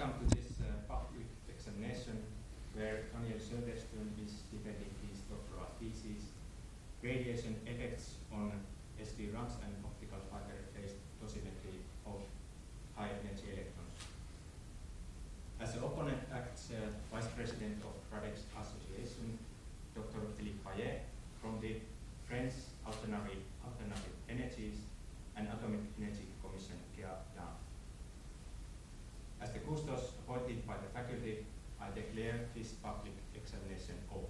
Welcome to this public examination where Daniel Söderström is defending his doctoral thesis, Radiation Effects on SDRAMs and Optical Fiber-Based Dosimetry of High-Energy Electrons. As an opponent acts Vice President of RADEX Association, Dr. Philippe Payet from the French Alternative Energies and Atomic Energy Commission, GEA-DAN. As the custos appointed by the faculty, I declare this public examination open.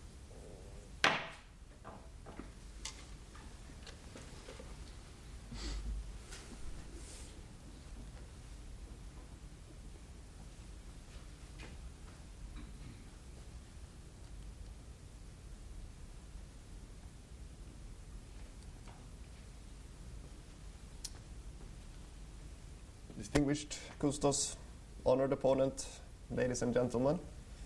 Distinguished custos, honored opponent, ladies and gentlemen.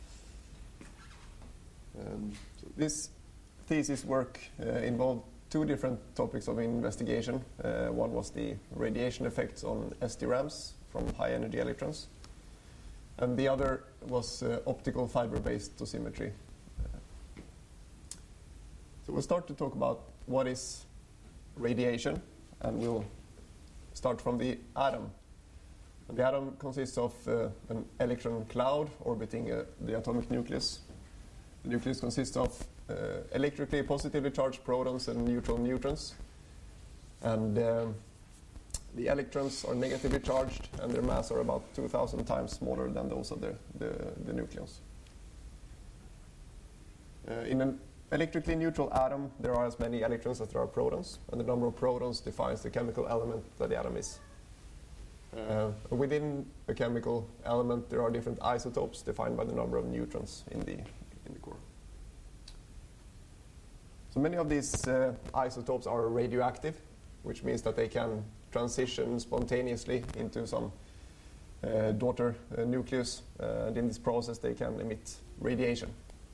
So this thesis work involved two different topics of investigation. One was the radiation effects on SDRAMs from high energy electrons, and the other was optical fiber-based dosimetry. So we'll start to talk about what is radiation, and we'll start from the atom. The atom consists of an electron cloud orbiting the atomic nucleus. The nucleus consists of electrically positively charged protons and neutral neutrons. And the electrons are negatively charged, and their mass are about 2,000 times smaller than those of the nucleus. In an electrically neutral atom, there are as many electrons as there are protons, and the number of protons defines the chemical element that the atom is. Within a chemical element, there are different isotopes defined by the number of neutrons in the core. So many of these isotopes are radioactive, which means that they can transition spontaneously into some daughter nucleus, and in this process they can emit radiation.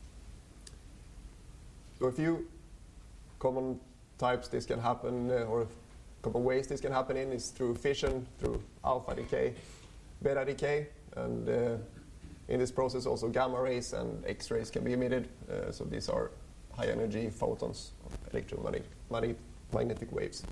So a few common types this can happen, or common ways this can happen is through fission, through alpha decay, beta decay, and in this process also gamma rays and X-rays can be emitted. So these are high energy photons of electromagnetic waves.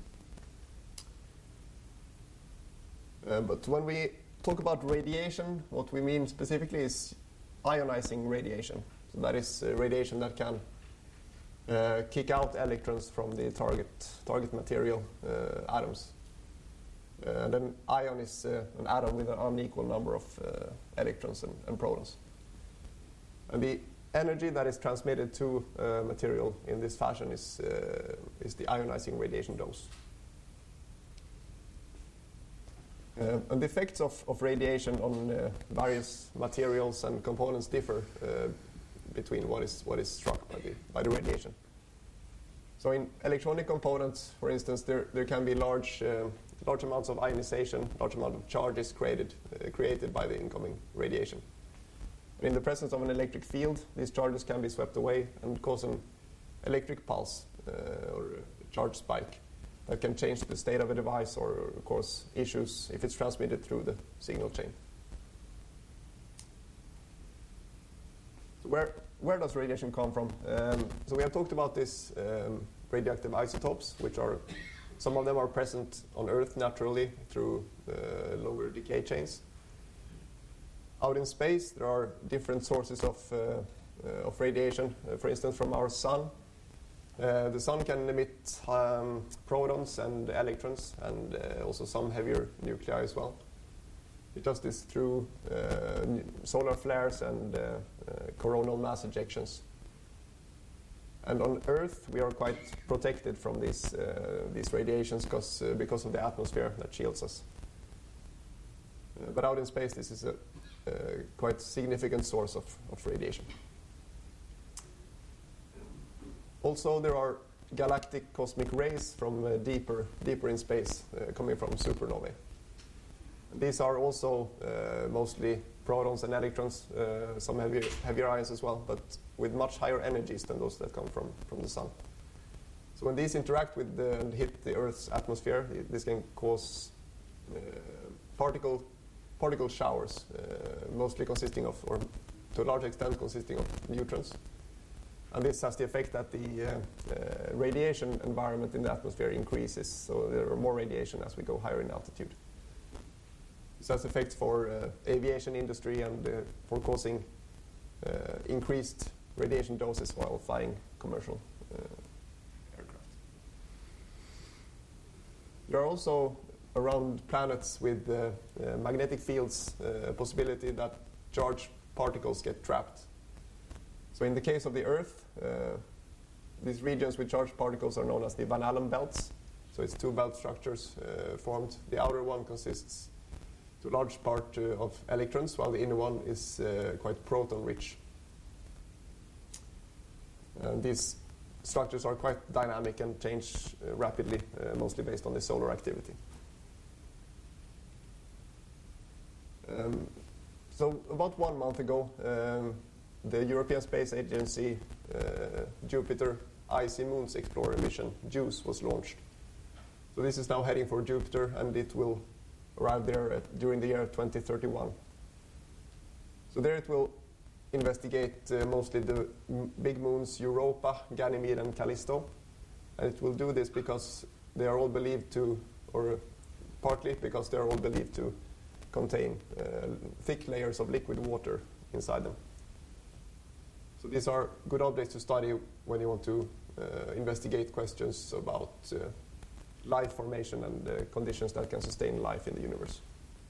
But when we talk about radiation, what we mean specifically is ionizing radiation. So that is radiation that can kick out electrons from the target material atoms. And an ion is an atom with an unequal number of electrons and protons. And the energy that is transmitted to material in this fashion is the ionizing radiation dose. And the effects of radiation on various materials and components differ between what is struck by the radiation. So in electronic components, for instance, there can be large amounts of ionization, large amount of charges created by the incoming radiation. And in the presence of an electric field, these charges can be swept away and cause an electric pulse or a charge spike that can change the state of a device or cause issues if it's transmitted through the signal chain. So where does radiation come from? So we have talked about this radioactive isotopes, which are, some of them are present on Earth naturally through longer decay chains. Out in space, there are different sources of radiation. For instance, from our sun, the sun can emit protons and electrons, and also some heavier nuclei as well. It does this through solar flares and coronal mass ejections. And on Earth, we are quite protected from these radiations because of the atmosphere that shields us. But out in space, this is a quite significant source of radiation. Also, there are galactic cosmic rays from deeper in space, coming from supernovae. These are also mostly protons and electrons, some heavier ions as well, but with much higher energies than those that come from the sun. So when these interact with and hit the Earth's atmosphere, this can cause particle particle showers, mostly consisting of, or to a large extent consisting of neutrons. And this has the effect that the radiation environment in the atmosphere increases, so there are more radiation as we go higher in altitude. This has effects for aviation industry and for causing increased radiation doses while flying commercial aircraft. There are also around planets with magnetic fields a possibility that charged particles get trapped. So in the case of the Earth, these regions with charged particles are known as the Van Allen belts. So it's two belt structures formed. The outer one consists to a large part of electrons, while the inner one is quite proton-rich. These structures are quite dynamic and change rapidly, mostly based on the solar activity. So about 1 month ago, the European Space Agency Jupiter Icy Moons Explorer mission, JUICE, was launched. So this is now heading for Jupiter, and it will arrive there during the year 2031. So there it will investigate mostly the big moons Europa, Ganymede, and Callisto. And it will do this because they are all believed to, or partly because they are all believed to contain thick layers of liquid water inside them. So these are good objects to study when you want to investigate questions about life formation and conditions that can sustain life in the universe.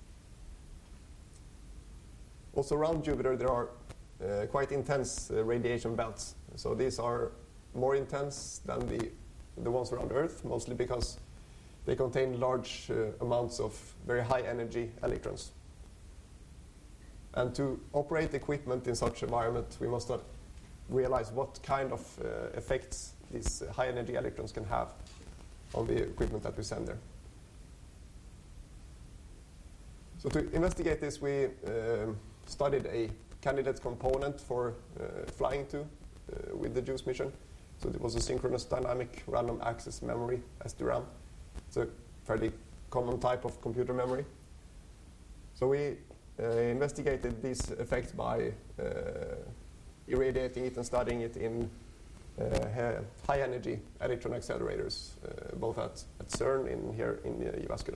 Also around Jupiter there are quite intense radiation belts. So these are more intense than the ones around Earth, mostly because they contain large amounts of very high energy electrons. And to operate equipment in such environment, we must not realize what kind of effects these high energy electrons can have on the equipment that we send there. So to investigate this, we studied a candidate component for flying to with the JUICE mission. So it was a synchronous dynamic random access memory, SDRAM. It's a fairly common type of computer memory. So we investigated these effects by irradiating it and studying it in high energy electron accelerators, both at CERN here in Jyväskylä.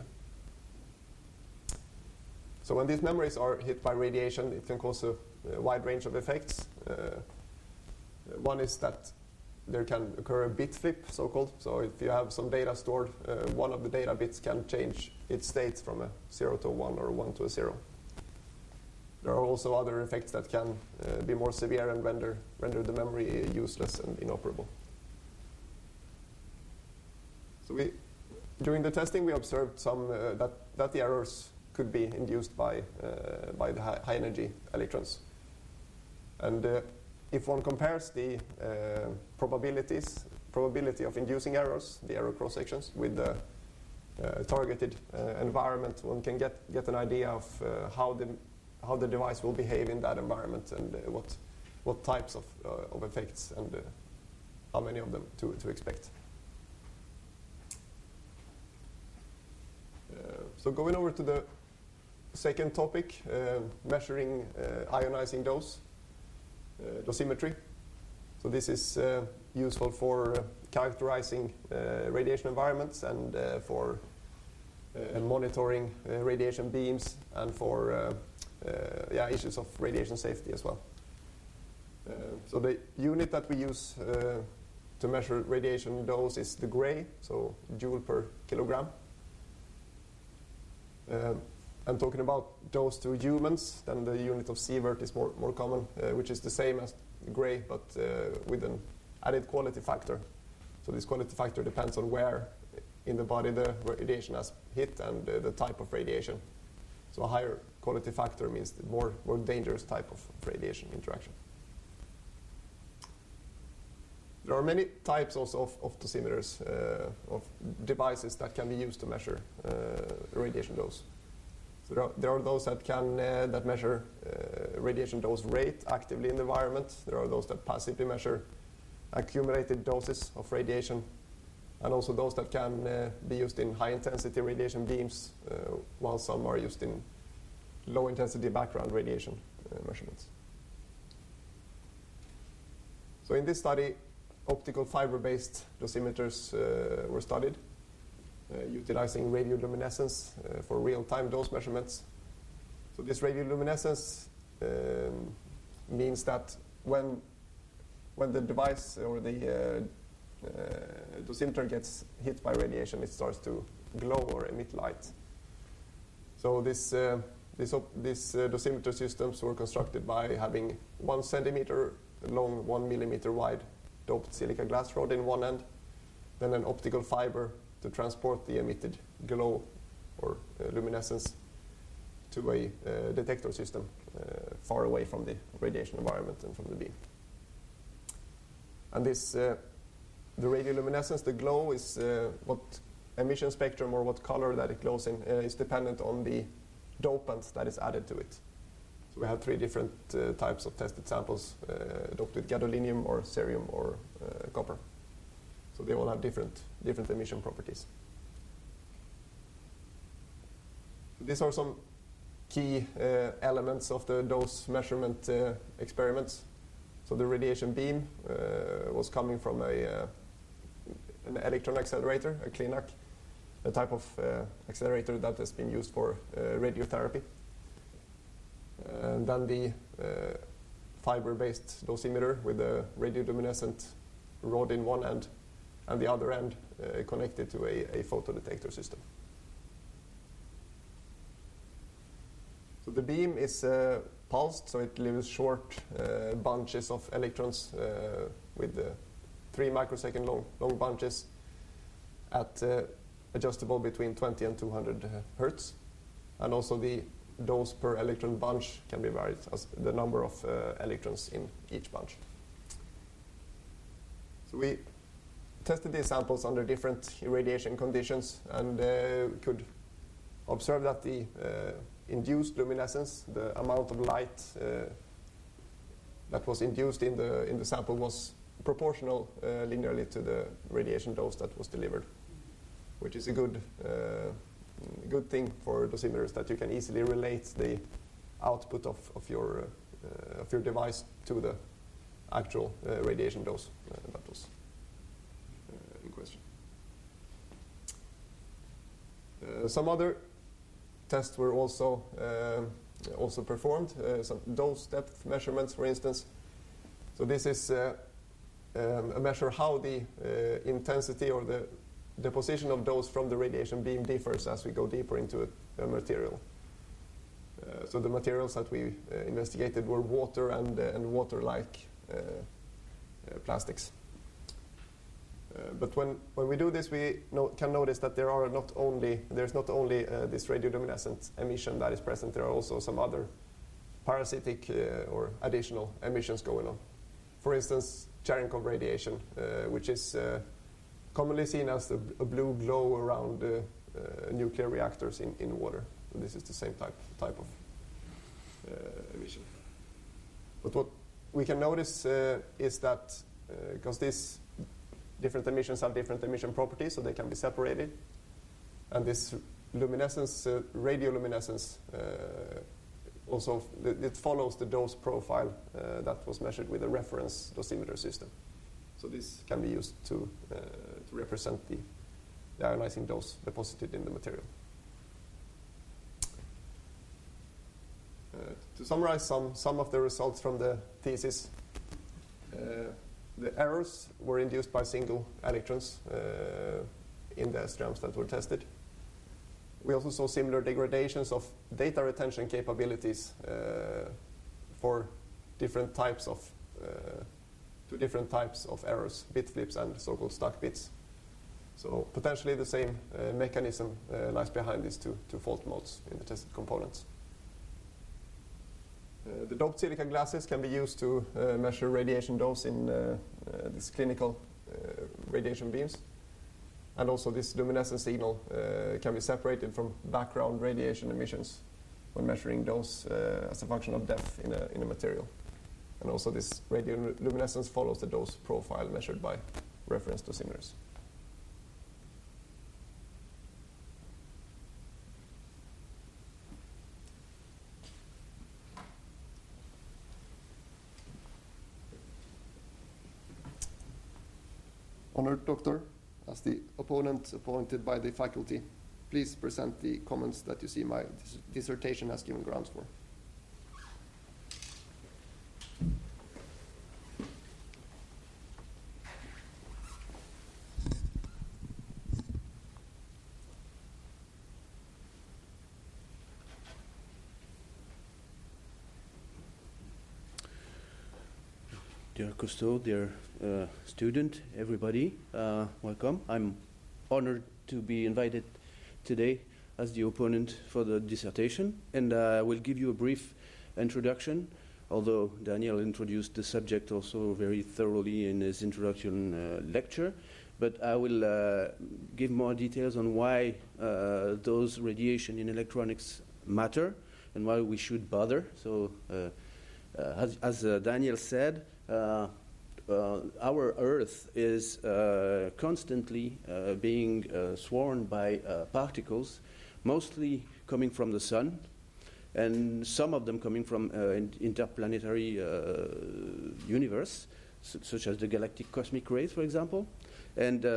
So when these memories are hit by radiation, it can cause a wide range of effects. One is that there can occur a bit flip, so-called. So if you have some data stored, one of the data bits can change its state from a 0 to a 1 or a 1 to a 0. There are also other effects that can be more severe and render the memory useless and inoperable. So during the testing, we observed some that the errors could be induced by the high energy electrons. And if one compares the probability of inducing errors, the error cross sections, with the targeted environment, one can get an idea of how the device will behave in that environment and what types of effects and how many of them to expect. So going over to the second topic, measuring ionizing dosimetry. So this is useful for characterizing radiation environments and for monitoring radiation beams and for issues of radiation safety as well. So the unit that we use to measure radiation dose is the gray, so joule per kilogram. And talking about dose to humans, then the unit of sievert is more common, which is the same as gray, but with an added quality factor. So this quality factor depends on where in the body the radiation has hit and the type of radiation. So a higher quality factor means the more dangerous type of radiation interaction. There are many types also of dosimeters, of devices that can be used to measure radiation dose. So there are those that measure radiation dose rate actively in the environment. There are those that passively measure accumulated doses of radiation, and also those that can be used in high intensity radiation beams, while some are used in low-intensity background radiation measurements. So in this study, optical fiber-based dosimeters were studied, utilizing radioluminescence for real-time dose measurements. So this radioluminescence means that when the device or the dosimeter gets hit by radiation, it starts to glow or emit light. So these dosimeter systems were constructed by having 1 centimeter long, 1 millimeter wide doped silica glass rod in one end, then an optical fiber to transport the emitted glow or luminescence to a detector system far away from the radiation environment and from the beam. And this, the radioluminescence, the glow, is what emission spectrum or what color that it glows in is dependent on the dopant that is added to it. So we have 3 different types of tested samples doped with gadolinium or cerium or copper. So they all have different emission properties. These are some key elements of the dose measurement experiments. So the radiation beam was coming from an electron accelerator, a CLINAC, a type of accelerator that has been used for radiotherapy. And then the fiber-based dosimeter with a radioluminescent rod in one end and the other end connected to a photodetector system. So the beam is pulsed, so it leaves short bunches of electrons with 3 microsecond long bunches at adjustable between 20 and 200 hertz. And also the dose per electron bunch can be varied as the number of electrons in each bunch. So we tested these samples under different irradiation conditions and could observe that the induced luminescence, the amount of light that was induced in the sample, was proportional linearly to the radiation dose that was delivered, which is a good thing for dosimeters, that you can easily relate the output of your device to the actual radiation dose that was in question. Some other tests were also performed, some dose depth measurements, for instance. So this is a measure how the intensity or the deposition of dose from the radiation beam differs as we go deeper into a material. So the materials that we investigated were water and water-like plastics. But when we do this, we can notice that there's not only this radioluminescent emission that is present. There are also some other parasitic or additional emissions going on. For instance, Cherenkov radiation, which is commonly seen as a blue glow around nuclear reactors in water. So this is the same type of emission. But what we can notice is that because these different emissions have different emission properties, so they can be separated. And this luminescence, radioluminescence, also it follows the dose profile that was measured with a reference dosimeter system. So this can be used to represent the ionizing dose deposited in the material. To summarize some of the results from the thesis, the errors were induced by single electrons in the SRAMs that were tested. We also saw similar degradations of data retention capabilities for different types of errors, bit flips and so-called stuck bits. So potentially the same mechanism lies behind these two fault modes in the tested components. The doped silica glasses can be used to measure radiation dose in these clinical radiation beams. And also this luminescence signal can be separated from background radiation emissions when measuring dose as a function of depth in a material. And also this radioluminescence follows the dose profile measured by reference dosimeters. Honored Doctor, as the opponent appointed by the faculty, please present the comments that you see my dissertation has given grounds for. Dear Cousteau, dear student, everybody, welcome. I'm honored to be invited today as the opponent for the dissertation, and I will give you a brief introduction, although Daniel introduced the subject also very thoroughly in his introduction lecture. But I will give more details on why those radiation in electronics matter and why we should bother. So, as Daniel said, our Earth is constantly being swarmed by particles, mostly coming from the Sun, and some of them coming from interplanetary universe, such as the galactic cosmic rays, for example. And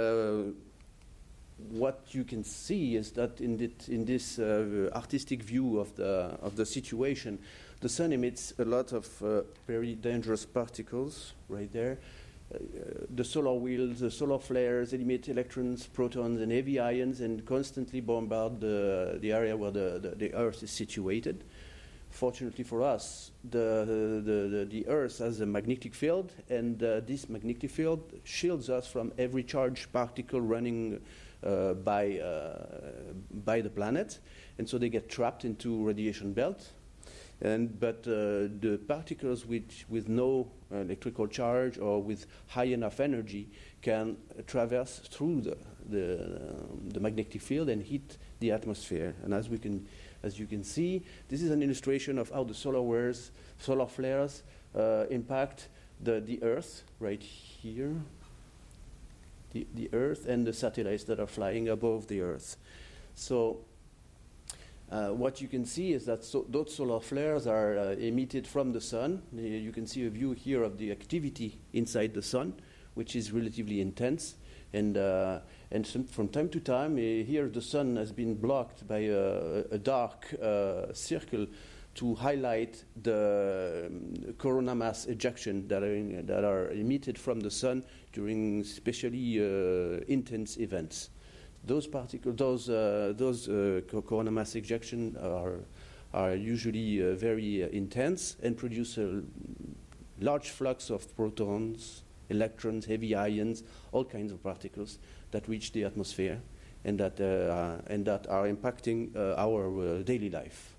what you can see is that in this artistic view of the situation, the Sun emits a lot of very dangerous particles right there. The solar wheels, the solar flares emit electrons, protons, and heavy ions, and constantly bombard the area where the Earth is situated. Fortunately for us, the Earth has a magnetic field, and this magnetic field shields us from every charged particle running by the planet, and so they get trapped into radiation belt. But the particles with no electrical charge or with high enough energy can traverse through the magnetic field and hit the atmosphere. And as you can see, this is an illustration of how the solar flares impact the Earth right here. The Earth and the satellites that are flying above the Earth. So what you can see is that those solar flares are emitted from the Sun. You can see a view here of the activity inside the Sun, which is relatively intense. And from time to time, here the Sun has been blocked by a dark circle to highlight the corona mass ejection that are emitted from the Sun during especially intense events. Those particles, those corona mass ejection are usually very intense and produce a large flux of protons, electrons, heavy ions, all kinds of particles that reach the atmosphere and that are impacting our daily life.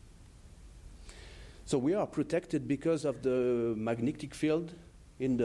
So we are protected because of the magnetic field on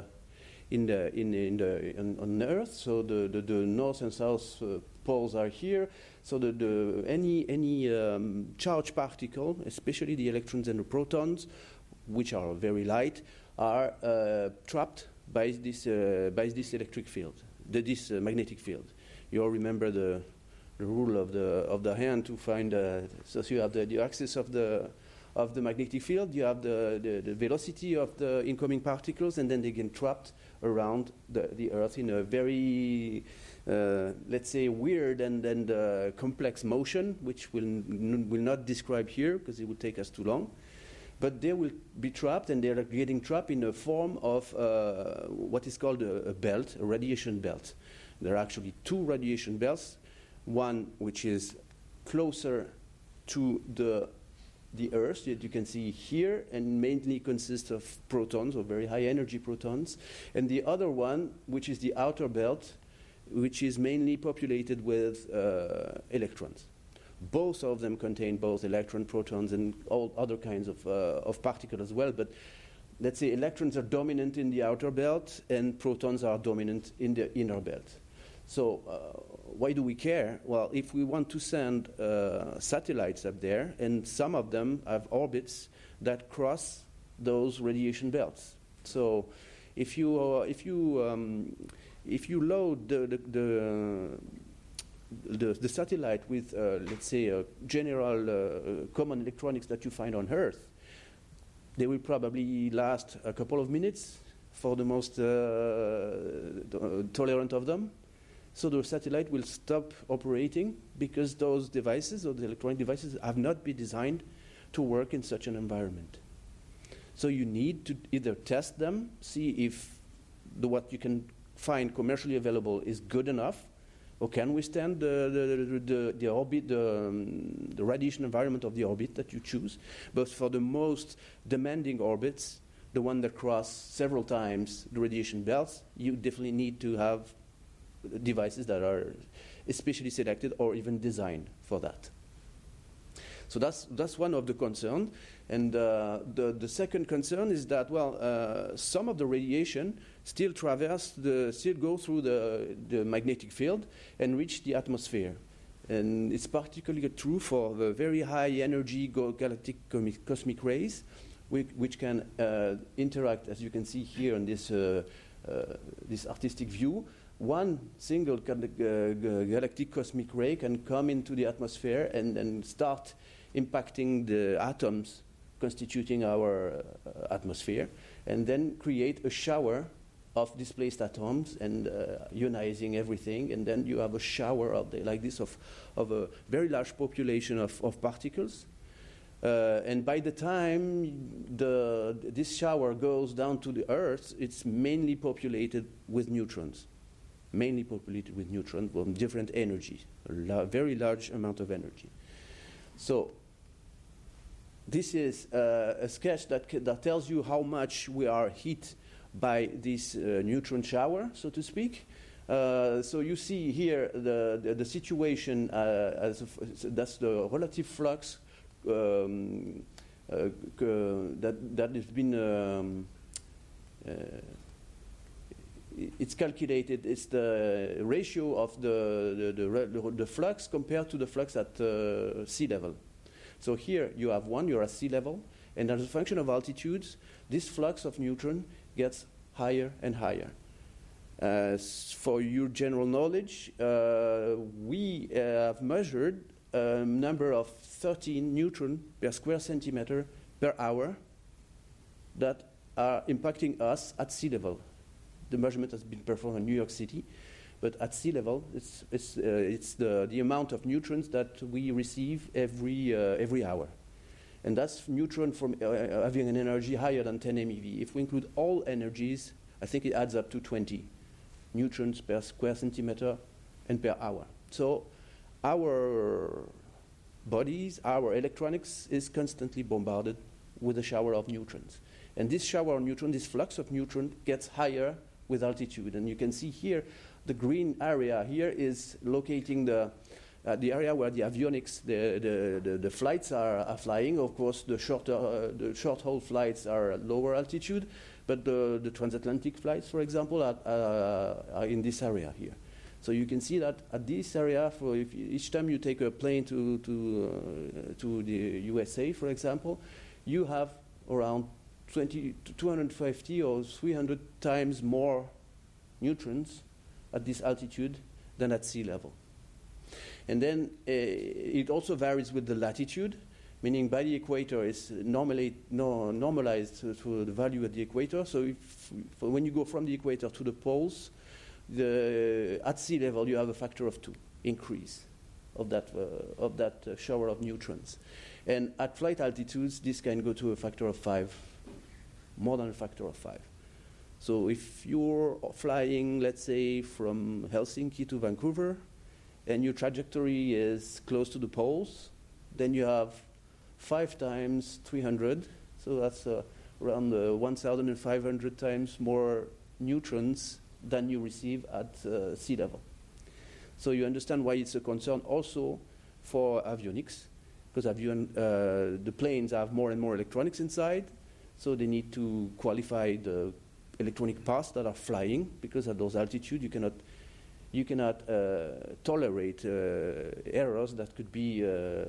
Earth. So the north and south poles are here. So any charged particle, especially the electrons and the protons, which are very light, are trapped by this electric field, this magnetic field. You all remember the rule of the hand to find. So you have the axis of the magnetic field, you have the velocity of the incoming particles, and then they get trapped around the Earth in a very, let's say, weird and complex motion, which will not describe here because it would take us too long. But they will be trapped, and they're getting trapped in a form of what is called a belt, a radiation belt. There are actually two radiation belts, one which is closer to the Earth that you can see here and mainly consists of protons or very high energy protons, and the other one, which is the outer belt, which is mainly populated with electrons. Both of them contain both electron, protons, and all other kinds of particles as well, but let's say electrons are dominant in the outer belt and protons are dominant in the inner belt. So why do we care? Well, if we want to send satellites up there, and some of them have orbits that cross those radiation belts. So if you load the satellite with let's say a general common electronics that you find on Earth, they will probably last a couple of minutes, for the most tolerant of them. So the satellite will stop operating because those devices, or the electronic devices, have not been designed to work in such an environment. So you need to either test them, see if what you can find commercially available is good enough, or can withstand the orbit, the radiation environment of the orbit that you choose. But for the most demanding orbits, the one that cross several times the radiation belts, you definitely need to have devices that are especially selected or even designed for that. So that's one of the concerns. And the second concern is that, some of the radiation still go through the magnetic field and reach the atmosphere. And it's particularly true for the very high energy galactic cosmic rays, which can interact, as you can see here in this artistic view. One single galactic cosmic ray can come into the atmosphere and start impacting the atoms constituting our atmosphere, and then create a shower of displaced atoms and ionizing everything, and then you have a shower like this of a very large population of particles. And by the time this shower goes down to the Earth, it's mainly populated with neutrons. From different energy, very large amount of energy. So this is a sketch that tells you how much we are hit by this neutron shower, so to speak. So you see here the situation that's the relative flux that has been it's calculated. It's the ratio of the flux compared to the flux at sea level. So here you have you're at sea level, and as a function of altitudes, this flux of neutron gets higher and higher. For your general knowledge, we have measured a number of 13 neutron per square centimeter per hour that are impacting us at sea level. The measurement has been performed in New York City, but at sea level, it's the amount of neutrons that we receive every hour, and that's neutron from having an energy higher than 10 MeV. If we include all energies, I think it adds up to 20 neutrons per square centimeter and per hour. So our bodies, our electronics, is constantly bombarded with a shower of neutrons, and this shower of neutrons, this flux of neutrons, gets higher with altitude. And you can see here the green area here is locating the area where the avionics, the flights are flying. Of course, the short-haul flights are at lower altitude, but the transatlantic flights, for example, are in this area here. So you can see that at this area, each time you take a plane to the USA, for example, you have around 250 or 300 times more neutrons at this altitude than at sea level. And then it also varies with the latitude, meaning by the equator is normalized to the value at the equator. So when you go from the equator to the poles, at sea level you have a factor of 2 increase of that shower of neutrons. And at flight altitudes, this can go to a factor of 5. More than a factor of 5. So if you're flying, let's say, from Helsinki to Vancouver, and your trajectory is close to the poles, then you have 5 times 300. So that's around 1,500 times more neutrons than you receive at sea level. So you understand why it's a concern also for avionics, because the planes have more and more electronics inside. So they need to qualify the electronic parts that are flying, because at those altitudes you cannot tolerate errors that could be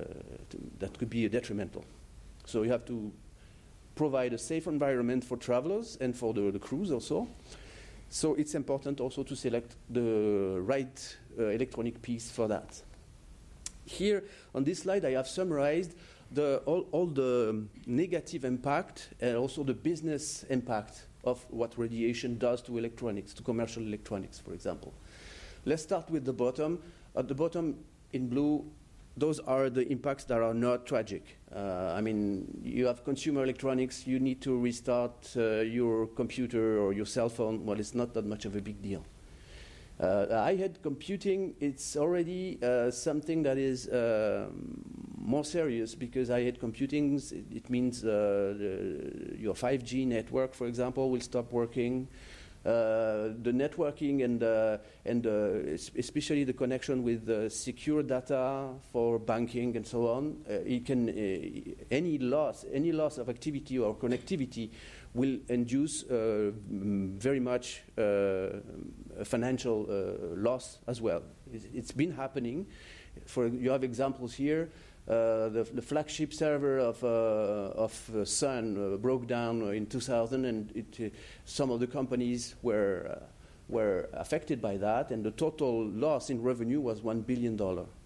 detrimental. So you have to provide a safe environment for travelers and for the crews also. So it's important also to select the right electronic piece for that. Here on this slide I have summarized all the negative impact and also the business impact of what radiation does to electronics, to commercial electronics, for example. Let's start with the bottom. At the bottom, in blue, those are the impacts that are not tragic. I mean, you have consumer electronics, you need to restart your computer or your cell phone. Well, it's not that much of a big deal. High-end computing, it's already something that is more serious, because high-end computing, it means your 5G network, for example, will stop working. The networking and especially the connection with secure data for banking and so on, it can any loss of activity or connectivity will induce very much financial loss as well. It's been happening. You have examples here. The flagship server of Sun broke down in 2000, and some of the companies were affected by that, and the total loss in revenue was $1 billion.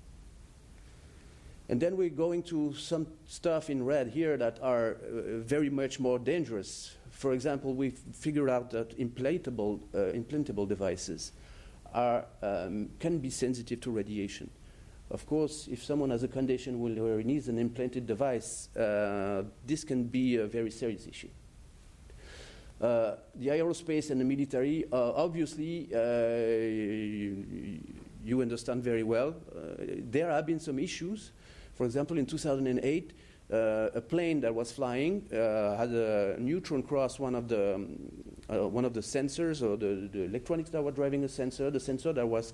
And then we're going to some stuff in red here that are very much more dangerous. For example, we've figured out that implantable devices can be sensitive to radiation. Of course, if someone has a condition where he needs an implanted device, this can be a very serious issue. The aerospace and the military, obviously, you understand very well. There have been some issues. For example, in 2008, a plane that was flying had a neutron cross one of the sensors, or the electronics that were driving the sensor that was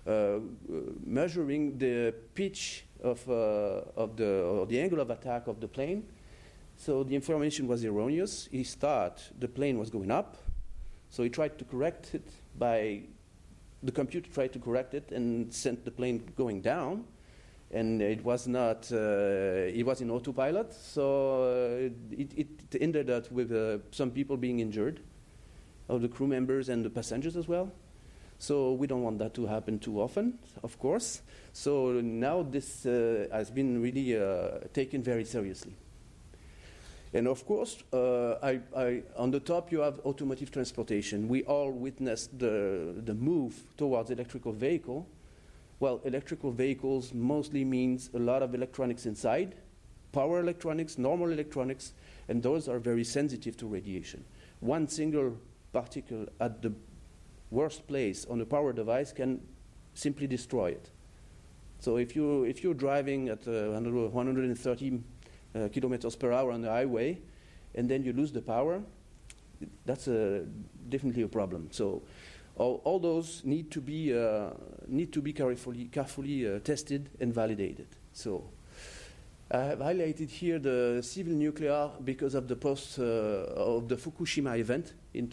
measuring the pitch of the angle of attack of the plane. So the information was erroneous. He thought the plane was going up, so he tried to correct it the computer tried to correct it and sent the plane going down, and it was not. It was in autopilot, so it ended up with some people being injured, of the crew members and the passengers as well. So we don't want that to happen too often, of course. So now this has been really taken very seriously. And of course, on the top you have automotive transportation. We all witnessed the move towards electrical vehicle. Well, electrical vehicles mostly means a lot of electronics inside, power electronics, normal electronics, and those are very sensitive to radiation. One single particle at the worst place on a power device can simply destroy it. So if you're driving at 130 kilometers per hour on the highway, and then you lose the power, that's definitely a problem. So all those need to be carefully tested and validated. So I have highlighted here the civil nuclear because of the of the Fukushima event in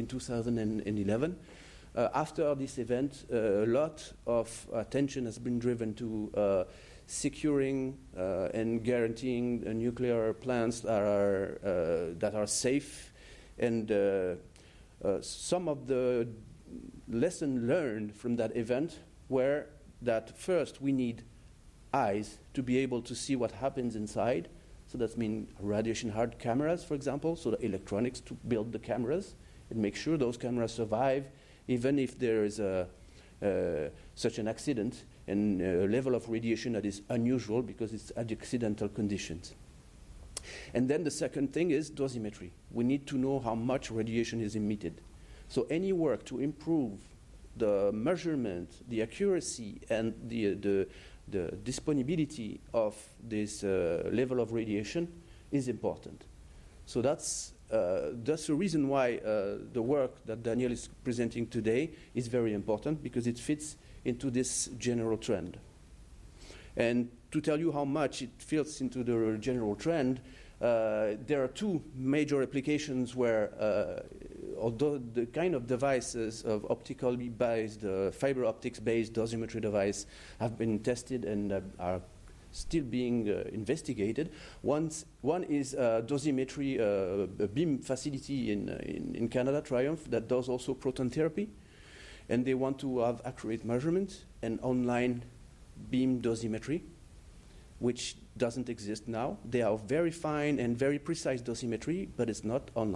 2011. After this event, a lot of attention has been driven to securing and guaranteeing nuclear plants that are safe, and some of the lessons learned from that event were that first we need eyes to be able to see what happens inside. So that means radiation-hard cameras, for example, so the electronics to build the cameras and make sure those cameras survive, even if there is such an accident and a level of radiation that is unusual because it's accidental conditions. And then the second thing is dosimetry. We need to know how much radiation is emitted. So any work to improve the measurement, the accuracy, and the disponibility of this level of radiation is important. So that's the reason why the work that Daniel is presenting today is very important, because it fits into this general trend. And to tell you how much it fits into the general trend, there are two major applications where, although the kind of devices of optically based, fiber optics based dosimetry device have been tested and are still being investigated. One is dosimetry, a beam facility in Canada, Triumph, that does also proton therapy. And they want to have accurate measurements and online beam dosimetry, which doesn't exist now. They are very fine and very precise dosimetry, but it's not online.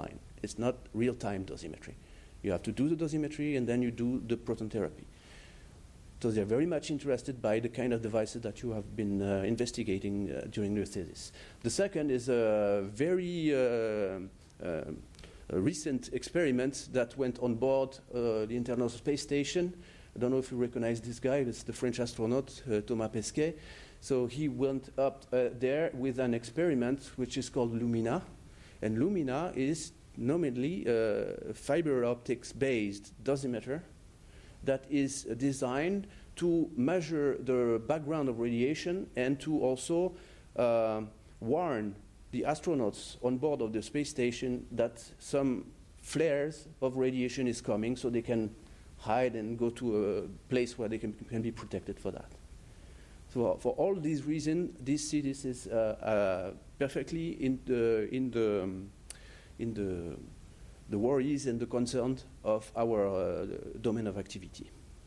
It's not real-time dosimetry. You have to do the dosimetry and then you do the proton therapy. So they're very much interested by the kind of devices that you have been investigating during your thesis. The second is a very a recent experiment that went on board the International Space Station. I don't know if you recognize this guy. It's the French astronaut, Thomas Pesquet. So he went up there with an experiment which is called Lumina. And Lumina is nominally a fiber optics-based dosimeter that is designed to measure the background of radiation and to also warn the astronauts on board of the space station that some flares of radiation is coming so they can hide and go to a place where they can be protected for that. So for all these reasons, this thesis is perfectly in the worries and the concerns of our domain of activity.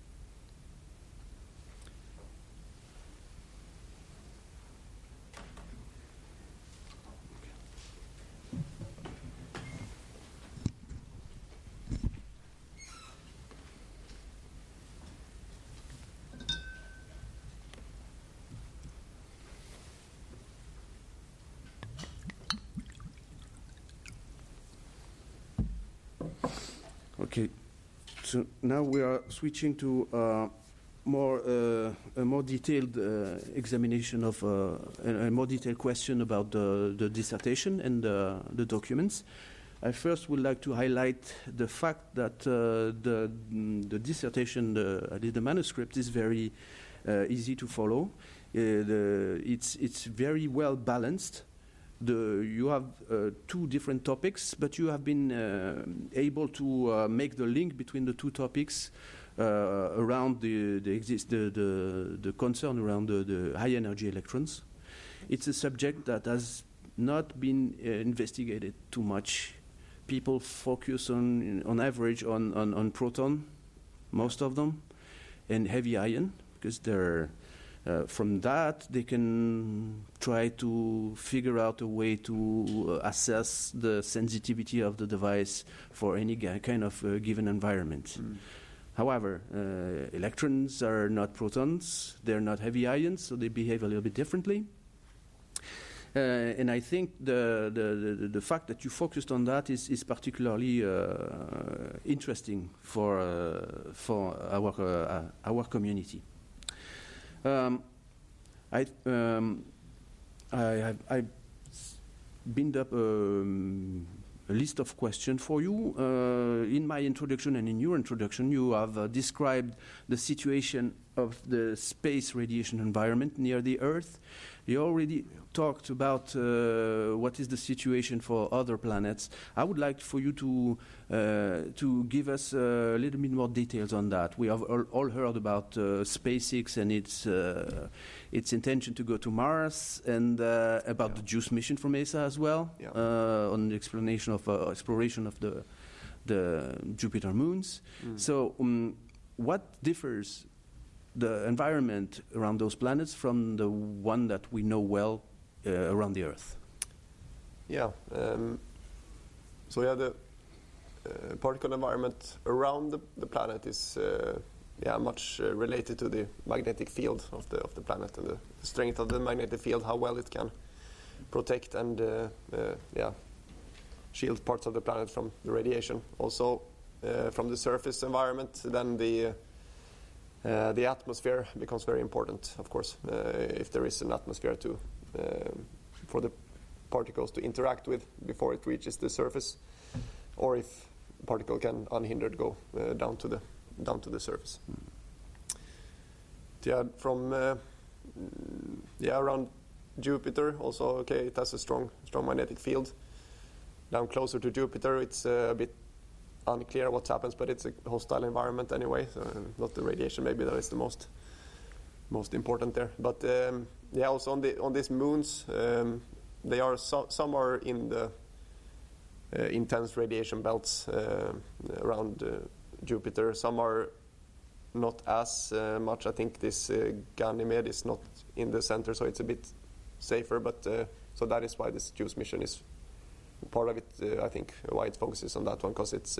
Okay, so now we are switching to a more detailed examination of a more detailed question about the dissertation and the documents. I first would like to highlight the fact that the dissertation, the manuscript, is very easy to follow. It's very well balanced. You have two different topics, but you have been able to make the link between the two topics around the concern around the high energy electrons. It's a subject that has not been investigated too much. People focus on average on proton, most of them, and heavy ion, because they're from that, they can try to figure out a way to assess the sensitivity of the device for any kind of given environment. However, electrons are not protons, they're not heavy ions, so they behave a little bit differently. And I think the fact that you focused on that is particularly interesting for our community. I've binned up a list of questions for you. In my introduction and in your introduction, you have described the situation of the space radiation environment near the Earth. You already talked about what is the situation for other planets. I would like for you to give us a little bit more details on that. We have all heard about SpaceX and its intention to go to Mars, and about the JUICE mission from ESA as well, on the exploration of the Jupiter moons. So, what differs the environment around those planets from the one that we know well around the Earth? Yeah. The particle environment around the planet is much related to the magnetic field of the planet and the strength of the magnetic field, how well it can protect and shield parts of the planet from the radiation. Also, from the surface environment, then the atmosphere becomes very important, of course, if there is an atmosphere for the particles to interact with before it reaches the surface, or if the particle can unhindered go down to the surface. Around Jupiter also, it has a strong magnetic field. Down closer to Jupiter, it's a bit unclear what happens, but it's a hostile environment anyway, so not the radiation maybe that is the most important there. But also on these moons, they are some are in the intense radiation belts around Jupiter. Some are not as much. I think this Ganymede is not in the center, so it's a bit safer. But so that is why this JUICE mission is part of it, I think, why it focuses on that one, because it's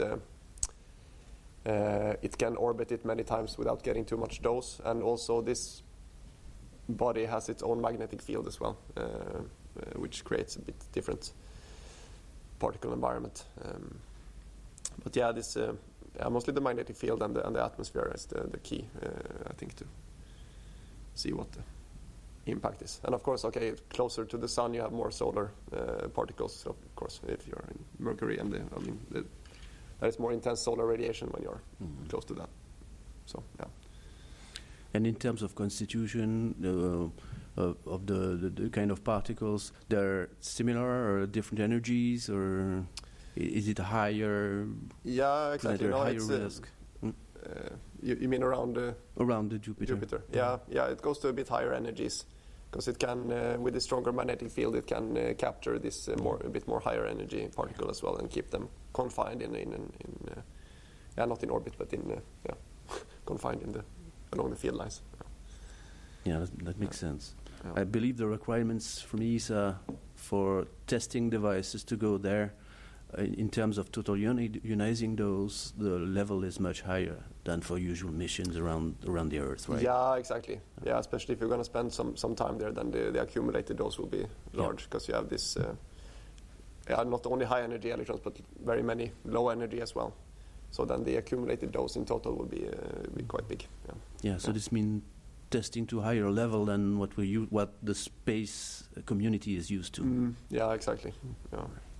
it can orbit it many times without getting too much dose, and also this body has its own magnetic field as well, which creates a bit different particle environment. But yeah, this mostly the magnetic field and the atmosphere is the key, I think, to see what the impact is. And of course, okay, closer to the sun, you have more solar particles. So of course, if you're in Mercury, and there is more intense solar radiation when you're close to that. So yeah. And in terms of constitution of the kind of particles, they're similar or different energies, or is it higher? Yeah, exactly. No, higher it's risk. You mean around the Jupiter? Jupiter. Yeah, it goes to a bit higher energies, because it can, with a stronger magnetic field, it can capture this a bit more higher energy particle as well, and keep them confined not in orbit, but confined along the field lines. Yeah, that makes sense. Yeah. I believe the requirements from ESA for testing devices to go there, in terms of total ionizing dose, the level is much higher than for usual missions around the Earth, right? Yeah, exactly. Yeah, especially if you're going to spend some time there, then the accumulated dose will be large, because you have this not only high energy electrons, but very many low energy as well. So then the accumulated dose in total will be quite big. Yeah. So this means testing to higher level than what the space community is used to. Yeah, exactly. Yeah.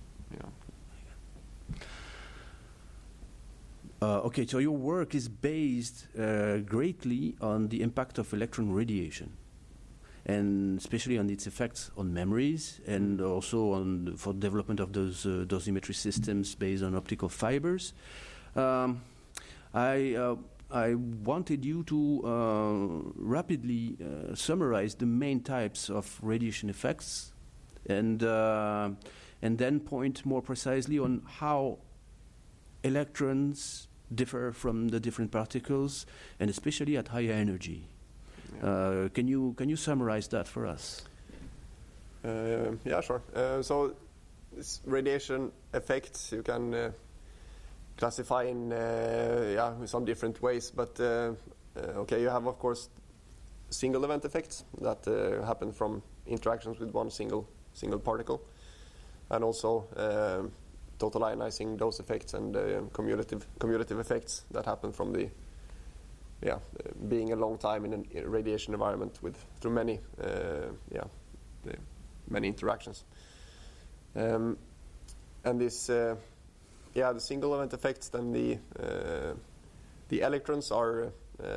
Okay, so your work is based greatly on the impact of electron radiation, and especially on its effects on memories, and also for development of those dosimetry systems based on optical fibers. I wanted you to rapidly summarize the main types of radiation effects, and then point more precisely on how electrons differ from the different particles, and especially at higher energy. Yeah. Can you summarize that for us? Yeah, sure. So this radiation effects you can classify in some different ways, but okay, you have of course single event effects that happen from interactions with one single particle, and also total ionizing dose effects and cumulative effects that happen from the being a long time in a radiation environment through many interactions. And this the single event effects, then the electrons are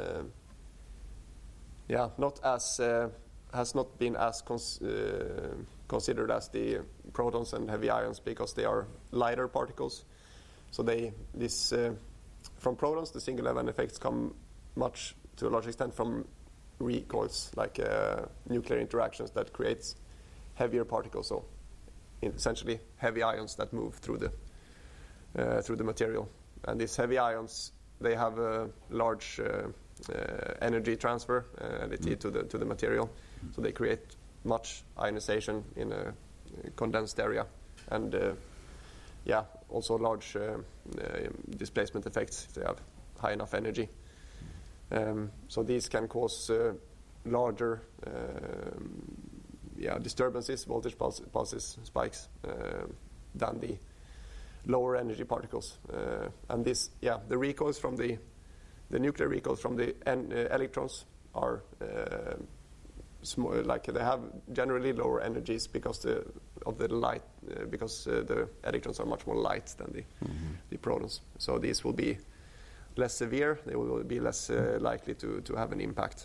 not as has not been as considered as the protons and heavy ions, because they are lighter particles. So from protons, the single event effects come much to a large extent from recoils, like nuclear interactions that creates heavier particles. So essentially heavy ions that move through the material. And these heavy ions, they have a large energy transfer to the material, so they create much ionization in a condensed area, and also large displacement effects if they have high enough energy. So these can cause larger disturbances, voltage pulses, spikes, than the lower energy particles. And this, the recoils from the nuclear recoils from the electrons are small, like they have generally lower energies because of the light, because the electrons are much more light than the protons. So these will be less severe. They will be less likely to have an impact.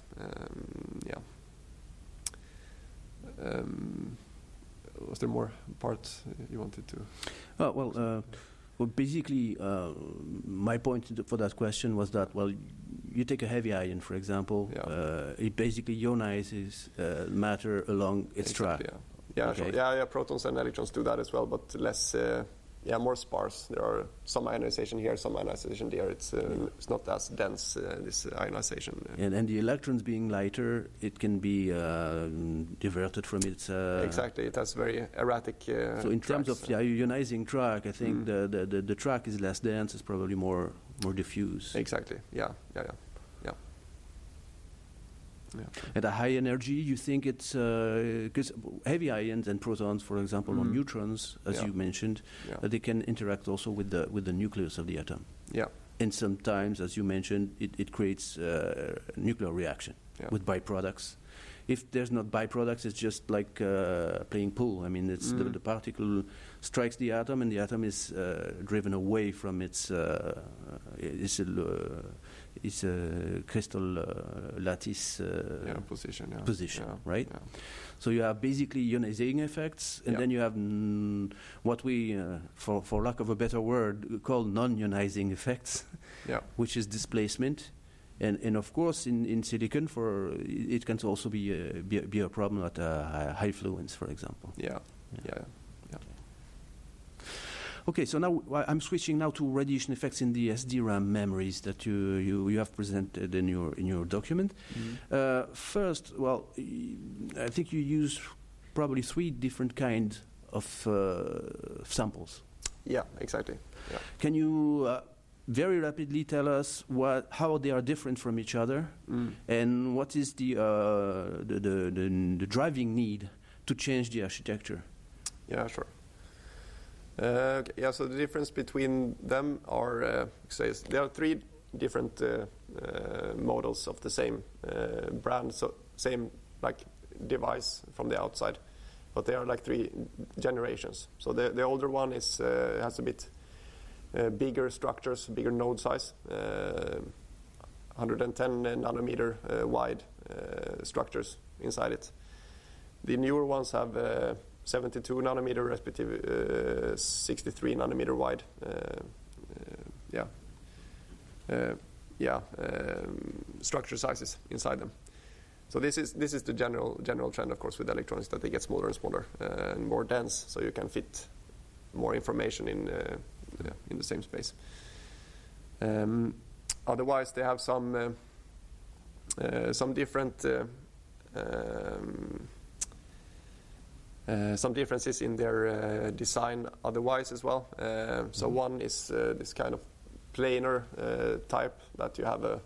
Was there more parts you wanted to? Well, basically, my point for that question was that, well, you take a heavy ion, for example, it basically ionizes matter along its track. Yeah, okay. Sure. Yeah, protons and electrons do that as well, but less more sparse. There are some ionization here, some ionization there. It's not as dense, this ionization. And the electrons being lighter, it can be diverted from its... exactly, it has very erratic So in terms of the ionizing track, I think the track is less dense, it's probably more diffuse. Exactly, yeah. At a high energy, you think it's because heavy ions and protons, for example, or neutrons, as you mentioned, they can interact also with the nucleus of the atom. Yeah. And sometimes, as you mentioned, it creates a nuclear reaction with byproducts. If there's not byproducts, it's just like playing pool. I mean, it's the particle strikes the atom, and the atom is driven away from its crystal lattice position, right? Yeah. So you have basically ionizing effects, and then you have what we, for lack of a better word, call non-ionizing effects, which is displacement. And of course, in silicon, it can also be a problem at high fluence, for example. Yeah. Okay, so now I'm switching now to radiation effects in the SDRAM memories that you have presented in your document. First, well, I think you use probably 3 different kinds of samples. Yeah, exactly. Yeah. Can you very rapidly tell us how they are different from each other, and what is the driving need to change the architecture? Yeah, sure. So the difference between them are, there are 3 different models of the same brand, so same like device from the outside, but they are like 3 generations. So the older one has a bit bigger structures, bigger node size, 110 nanometer wide structures inside it. The newer ones have 72 nanometer, respective 63 nanometer wide. Structure sizes inside them. So this is the general trend, of course, with electronics, that they get smaller and smaller and more dense, so you can fit more information in the same space. Otherwise, they have some different. Some differences in their design otherwise as well. So one is this kind of planar type that you have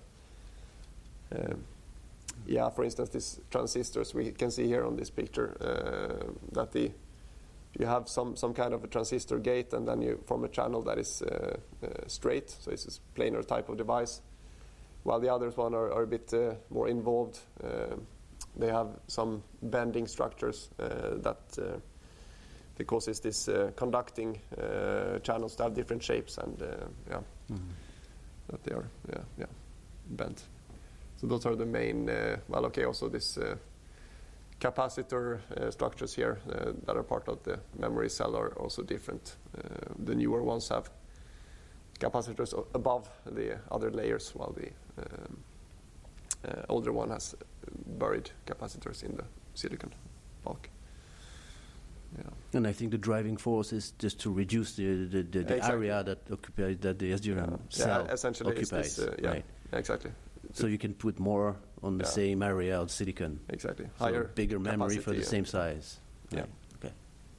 for instance, these transistors we can see here on this picture, that you have some kind of a transistor gate, and then you form a channel that is straight, so it's this planar type of device, while the others one are a bit more involved. They have some bending structures that causes this conducting channels to have different shapes, and that they are bent. So those are the main. Also this capacitor structures here that are part of the memory cell are also different. The newer ones have capacitors above the other layers, while the older one has buried capacitors in the silicon bulk. Yeah. And I think the driving force is just to reduce the area that the SDRAM cell essentially occupies. Right? Exactly. So you can put more on the same area of silicon. Exactly. So higher, bigger memory for the same size. Yeah. Right.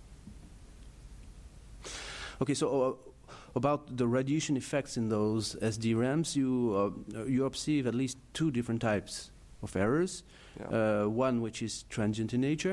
Okay. So about the radiation effects in those SDRAMs, you observe at least 2 different types of errors. Yeah. One which is transient in nature.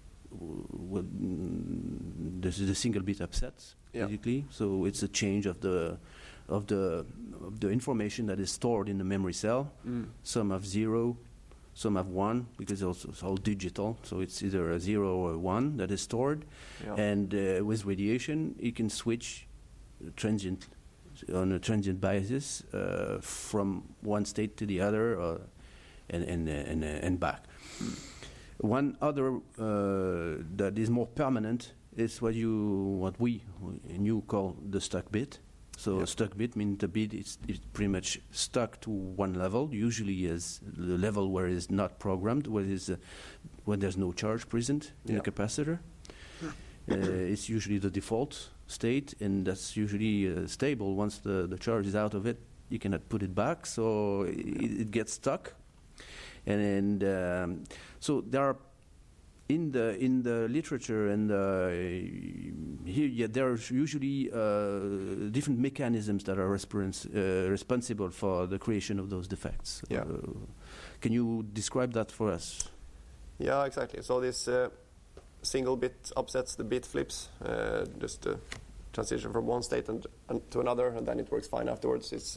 This is a single bit upset, basically. So it's a change of the information that is stored in the memory cell. Some have 0, some have 1, because it's all digital. So it's either a 0 or a 1 that is stored. Yeah. And with radiation, it can switch on a transient basis from one state to the other, and back. One other that is more permanent is what we call the stuck bit. So a stuck bit means the bit is pretty much stuck to one level, usually is the level where it's not programmed, when there's no charge present in the capacitor. it's usually the default state, and that's usually stable. Once the charge is out of it, you cannot put it back, so it gets stuck. And so there are in the literature and here there are usually different mechanisms that are responsible for the creation of those defects. Yeah. Can you describe that for us? Yeah, exactly. So this single bit upsets the bit flips, just to transition from one state and to another, and then it works fine afterwards. It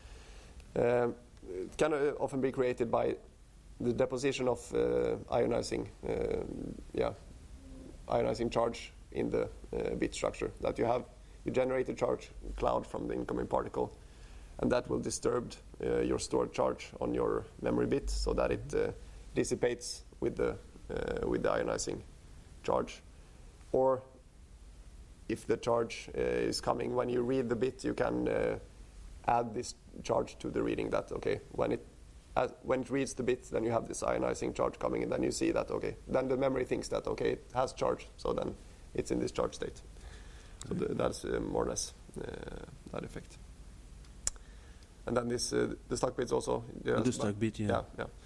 can often be created by the deposition of ionizing charge in the bit structure that you have. You generate a charge cloud from the incoming particle, and that will disturb your stored charge on your memory bit so that it dissipates with the ionizing charge. Or if the charge is coming when you read the bit, you can add this charge to the reading. That when it reads the bit, then you have this ionizing charge coming, and then you see that then the memory thinks that it has charge, so then it's in this charge state. So that's more or less that effect. And then this the stuck bits also. The stuck bit, yeah.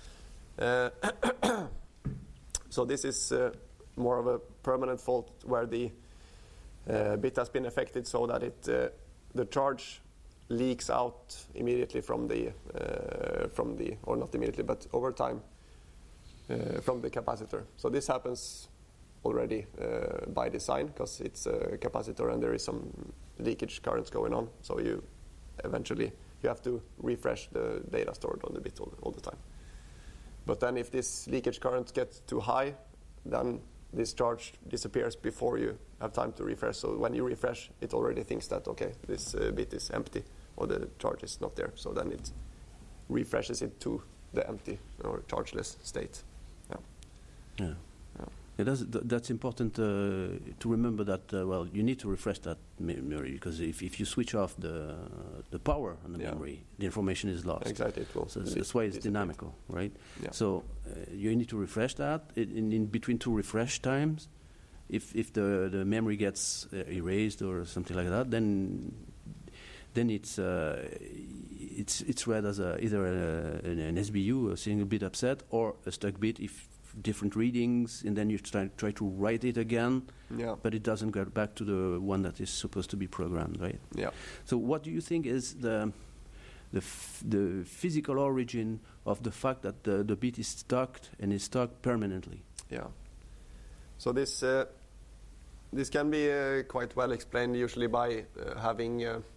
So this is more of a permanent fault where the bit has been affected so that the charge leaks out immediately from the or not immediately, but over time from the capacitor. So this happens already by design because it's a capacitor and there is some leakage currents going on. So you have to refresh the data stored on the bit all the time. But then if this leakage current gets too high, then this charge disappears before you have time to refresh. So when you refresh, it already thinks that, this bit is empty or the charge is not there. So then it refreshes it to the empty or chargeless state. That's important to remember that, you need to refresh that memory because if you switch off the power on the memory, the information is lost. Exactly. It will. So that's why it's dynamical, right? Yeah. So you need to refresh that. In between two refresh times, if the memory gets erased or something like that, then it's read as either an SBU, a single bit upset, or a stuck bit if different readings, and then you try to write it again, but it doesn't get back to the one that is supposed to be programmed, right? Yeah. So what do you think is the physical origin of the fact that the bit is stuck and is stuck permanently? Yeah. So this can be quite well explained usually by having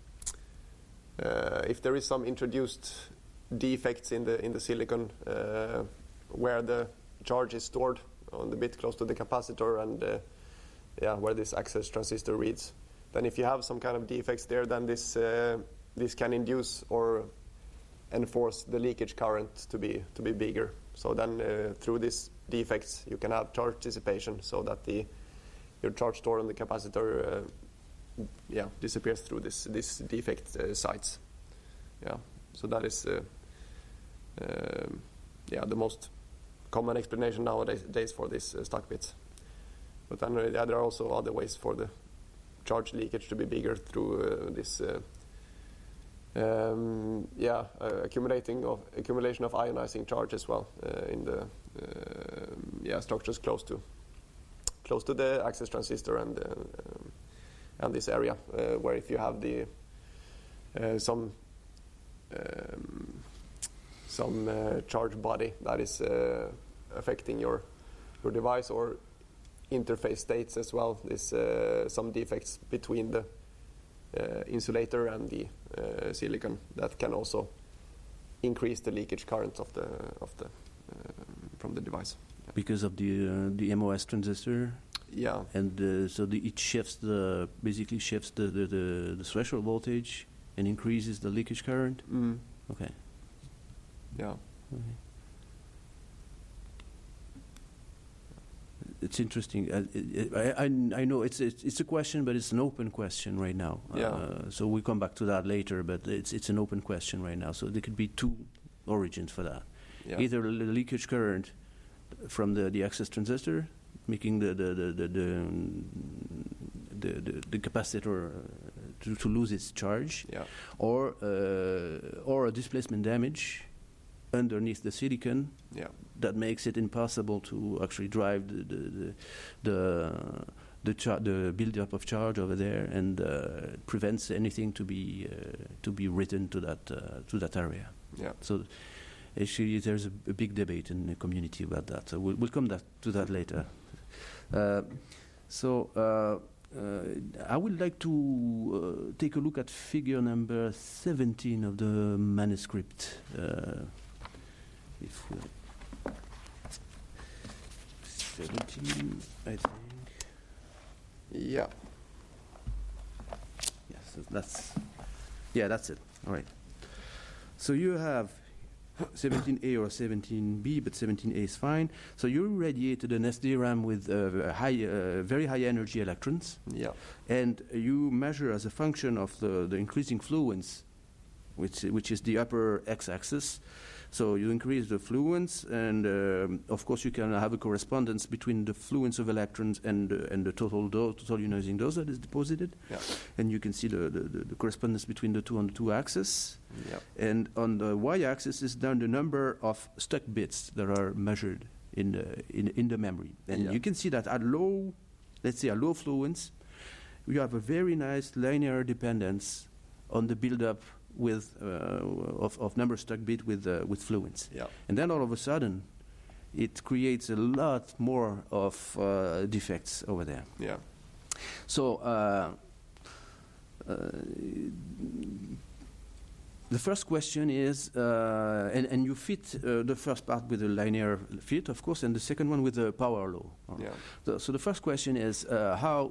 if there is some introduced defects in the silicon where the charge is stored on the bit close to the capacitor and where this access transistor reads. Then if you have some kind of defects there, then this can induce or enforce the leakage current to be bigger. So then through these defects you can have charge dissipation so that your charge stored on the capacitor disappears through this defect sites. So that is the most common explanation nowadays for this stuck bits. But then there are also other ways for the charge leakage to be bigger through this accumulation of ionizing charge as well in the structures close to the access transistor and this area where if you have some charge body that is affecting your device or interface states as well. There's some defects between the insulator and the silicon that can also increase the leakage current of the from the device. Because of the MOS transistor. Yeah. And it shifts basically shifts the threshold voltage and increases the leakage current. Mm. Okay. Yeah. Okay. It's interesting. I know it's a question, but it's an open question right now. Yeah. So we'll come back to that later, but it's an open question right now. So there could be two origins for that. Yeah. Either the leakage current from the access transistor, making the capacitor to lose its charge, Yeah. or a displacement damage underneath the silicon Yeah. that makes it impossible to actually drive the build-up of charge over there, and prevents anything to be written to that area. Yeah. So actually, there's a big debate in the community about that. So we'll come to that later. I would like to take a look at figure number 17 of the manuscript. If we 17, I think. Yeah. Yes, that's it. All right. So you have 17A or 17B, but 17A is fine. So you irradiated an SDRAM with very high energy electrons. Yeah. And you measure as a function of the increasing fluence, which is the upper x-axis. So you increase the fluence, and of course you can have a correspondence between the fluence of electrons and the total ionizing dose that is deposited. Yeah. And you can see the correspondence between the two on the two axes. Yeah. And on the y-axis is down the number of stuck bits that are measured in the memory. And Yeah. you can see that at low, let's say a low fluence, you have a very nice linear dependence on the buildup of number stuck bit with fluence. Yeah. And then all of a sudden, it creates a lot more of defects over there. Yeah. So the first question is, and you fit the first part with a linear fit, of course, and the second one with a power law. Yeah. So the first question is how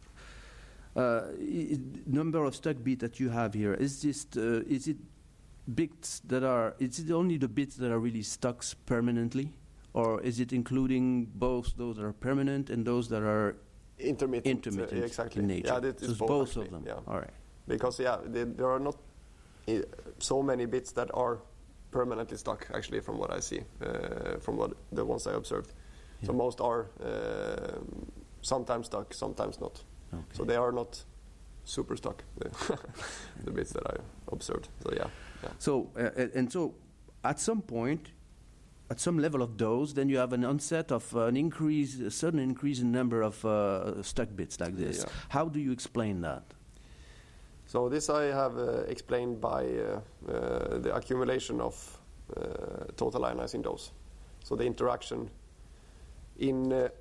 number of stuck bits that you have here, is it bits that are, is it only the bits that are really stuck permanently, or is it including both those that are permanent and those that are Intermittent. exactly in nature? Yeah, it's so both of them. Yeah. All right. Because there are not so many bits that are permanently stuck, actually, from what I see, from what the ones I observed. Yeah. So most are sometimes stuck, sometimes not. Okay. So they are not super stuck, the bits that I observed. So yeah. So so at some point, at some level of dose, then you have an onset of a sudden increase in number of stuck bits like this. Yeah. How do you explain that? So this I have explained by the accumulation of total ionizing dose. So the interaction in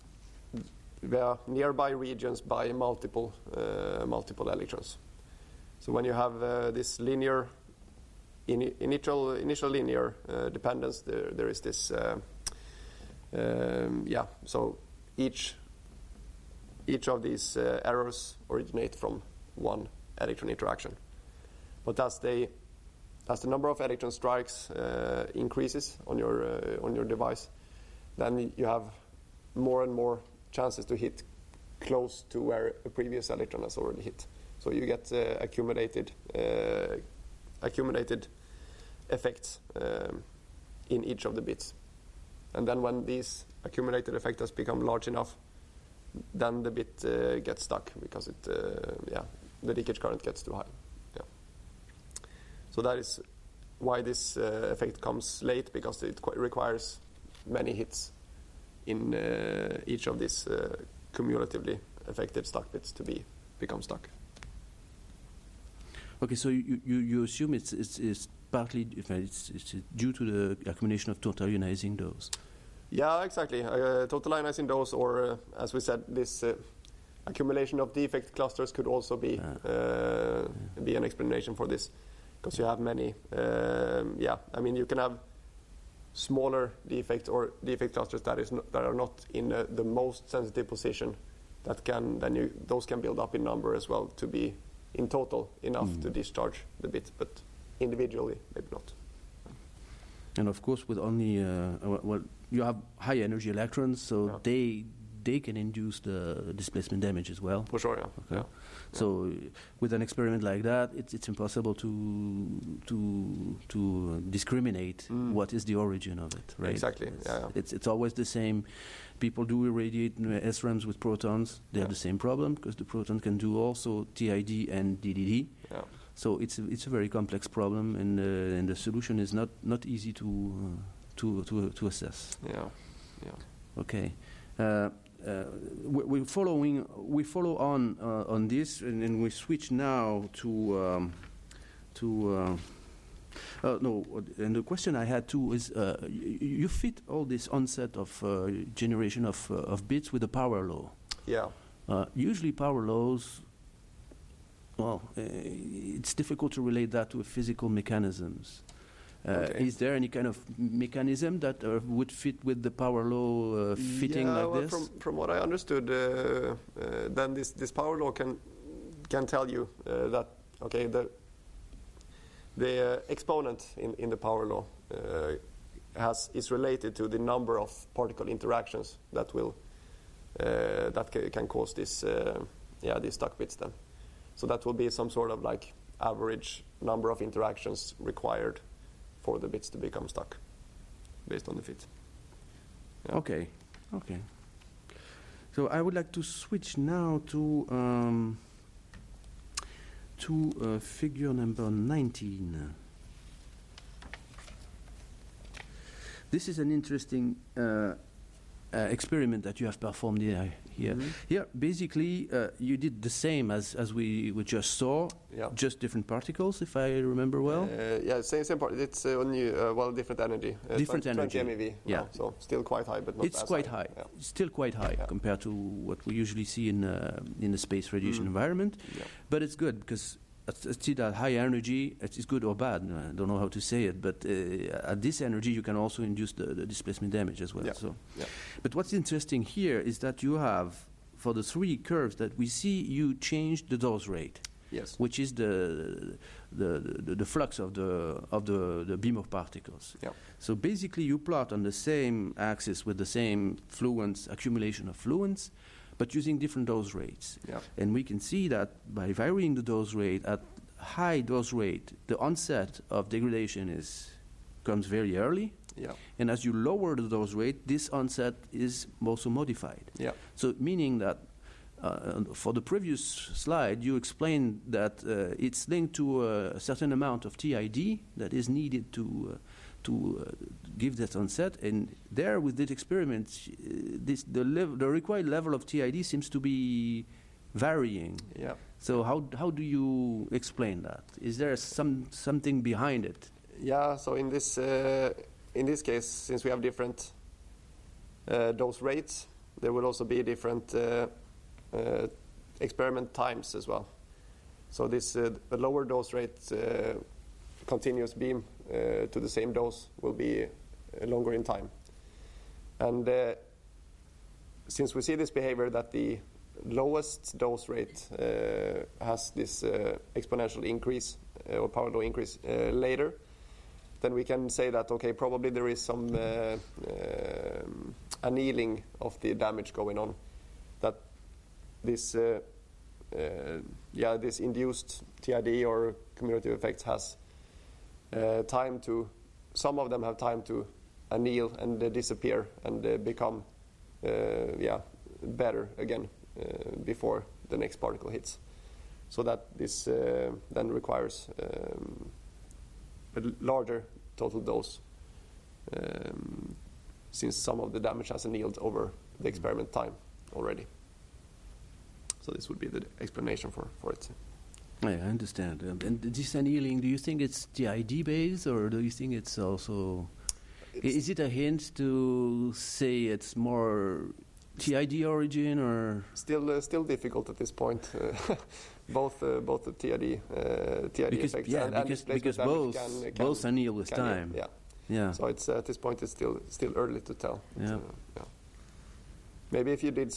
nearby regions by multiple electrons. So when you have this linear initial linear dependence, there is this So each of these errors originate from one electron interaction. But as the number of electron strikes increases on your device, then you have more and more chances to hit close to where a previous electron has already hit. So you get accumulated effects in each of the bits. And then when these accumulated effects has become large enough, then the bit gets stuck because the leakage current gets too high. Yeah. So that is why this effect comes late, because it requires many hits in each of these cumulatively affected stuck bits to become stuck. Okay, so you assume it's partly it's due to the accumulation of total ionizing dose. Yeah, exactly. Total ionizing dose, or as we said, this accumulation of defect clusters could also be an explanation for this, because you have many. I mean, you can have smaller defects or defect clusters that are not in the most sensitive position. Those can build up in number as well to be in total enough to discharge the bit, but individually maybe not. And of course, with only you have high energy electrons, so they they can induce the displacement damage as well. For sure, yeah. Okay. Yeah. So with an experiment like that, it's impossible to discriminate what is the origin of it, right? Exactly. It's always the same. People do irradiate SRAMs with protons. They have the same problem because the proton can do also TID and DDD. Yeah. So it's a very complex problem, and the solution is not easy to assess. Yeah. Okay. We follow on this, and we switch now to no. And the question I had too is, you fit all this onset of generation of bits with the power law. Yeah. Usually power laws. Well, it's difficult to relate that to physical mechanisms. Okay. Is there any kind of mechanism that would fit with the power law fitting like this? From what I understood, then this power law can tell you that the exponent in the power law is related to the number of particle interactions that will can cause this these stuck bits then. So that will be some sort of like average number of interactions required for the bits to become stuck, based on the fit. Yeah. Okay. So I would like to switch now to figure number 19. This is an interesting experiment that you have performed here. Mm-hmm. Here, basically, you did the same as we just saw, just different particles, if I remember well. Same part. It's different energy. Different 20 energy. MeV. Yeah. So still quite high, but not it's as quite high. high. It's still quite high compared to what we usually see in the space radiation environment. Yeah. But it's good because at that high energy, it's good or bad. I don't know how to say it, but at this energy, you can also induce the displacement damage as well. Yeah. So, but what's interesting here is that you have, for the three curves that we see, you changed the dose rate. Yes. Which is the flux of the beam of particles. Yeah. So basically, you plot on the same axis with the same fluence, accumulation of fluence, but using different dose rates. Yeah. And we can see that by varying the dose rate, at high dose rate, the onset of degradation comes very early. Yeah. And as you lower the dose rate, this onset is also modified. Yeah. So meaning that for the previous slide, you explained that it's linked to a certain amount of TID that is needed to give that onset, and there with this experiment, the required level of TID seems to be varying. Yeah. So how do you explain that? Is there something behind it? Yeah. So in this case, since we have different dose rates, there will also be different experiment times as well. So this the lower dose rate continuous beam to the same dose will be longer in time. And since we see this behavior that the lowest dose rate has this exponential increase or power law increase later, then we can say that, okay, probably there is some annealing of the damage going on, that this this induced TID or cumulative effects has time to, some of them have time to anneal and disappear and become better again before the next particle hits. So that this then requires a larger total dose, since some of the damage has annealed over the experiment time already. So this would be the explanation for it. Yeah, I understand. And this annealing, do you think it's TID based, or do you think it's also... Is it a hint to say it's more TID origin, or...? Still difficult at this point. Both the TID effects and because both anneal with time. Yeah. So it's at this point it's still early to tell. Yeah. Maybe if you did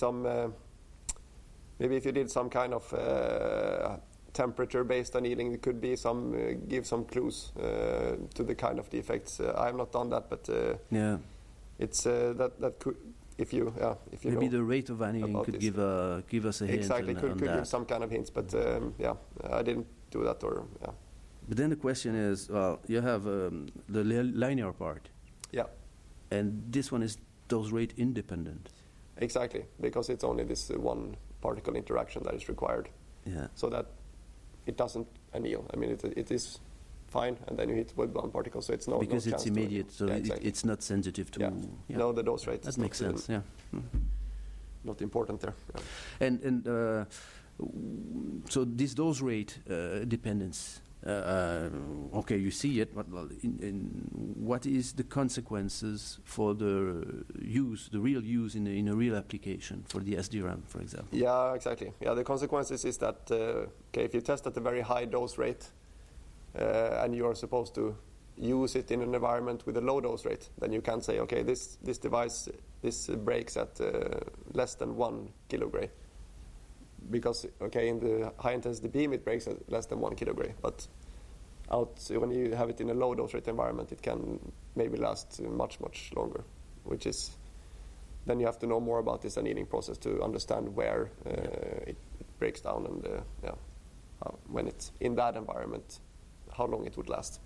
some kind of temperature-based annealing, it could be give some clues to the kind of the effects. I have not done that, but it's that if you maybe know the rate of annealing about could this. give us a hint exactly on could that. give some kind of hints, but I didn't do that But then the question is, well, you have the linear part. Yeah. And this one is dose rate independent. Exactly, because it's only this one particle interaction that is required. Yeah. So that it doesn't anneal. I mean, it is fine, and then you hit with one particle, so it's because no it's chance immediate, so exactly. it's not sensitive to. Yeah. No, the dose rate. That makes sense. Yeah. Not important there. Yeah. And so this dose rate dependence. Okay, you see it, but what is the consequences for the real use in a real application for the SDRAM, for example? Yeah, exactly. Yeah, the consequences is that if you test at a very high dose rate and you are supposed to use it in an environment with a low dose rate, then you can say, okay, this device breaks at less than 1 kilogray. Because in the high intensity beam it breaks at less than 1 kilogray, but when you have it in a low dose rate environment, it can maybe last much longer. Which is then you have to know more about this annealing process to understand where it breaks down and when it's in that environment, how long it would last.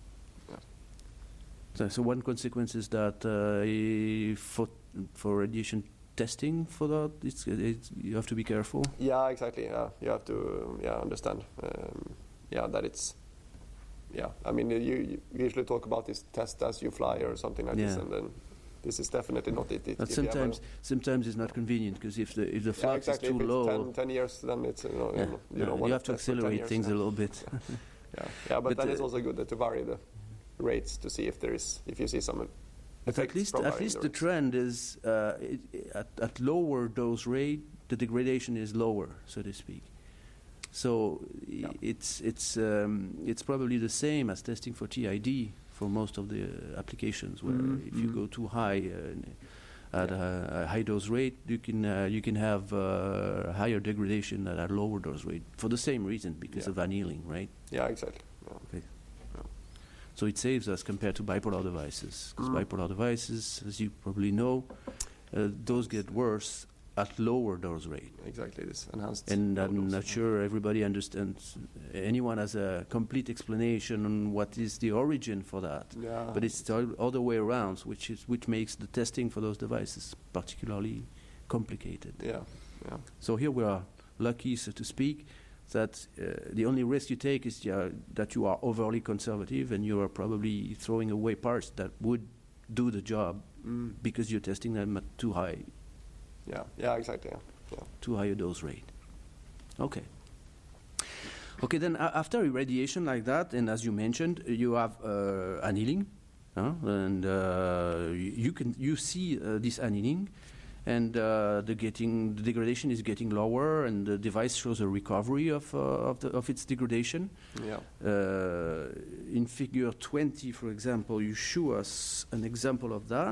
Yeah. So one consequence is that for radiation testing for that, you have to be careful. Yeah, exactly. Yeah, you have to understand. That it's. Yeah, I mean, you usually talk about this test as you fly or something like this, and then this is definitely not it. But sometimes it's not convenient because if the flux is too if low, 10 years, then it's you have to accelerate things a little bit. but then it's also good to vary the rates to see if you see some. But at least the trend is at lower dose rate, the degradation is lower, so to speak. So it's probably the same as testing for TID for most of the applications, where if you go too high at a high dose rate, you can have higher degradation at a lower dose rate for the same reason, because of annealing, right? Yeah, exactly. Yeah. Okay. So it saves us compared to bipolar devices, because bipolar devices, as you probably know, those get worse at lower dose rate. Exactly, this enhanced. And I'm not sure everybody understands. Anyone has a complete explanation on what is the origin for that. Yeah. But it's the other way around, which makes the testing for those devices particularly complicated. Yeah. So here we are lucky, so to speak, that the only risk you take is that you are overly conservative and you are probably throwing away parts that would do the job because you're testing them at too high. Yeah, exactly. Yeah. Too high a dose rate. Okay, then after irradiation like that, and as you mentioned, you have annealing, and you see this annealing, and the degradation is getting lower, and the device shows a recovery of its degradation. Yeah. In figure 20, for example, you show us an example of that.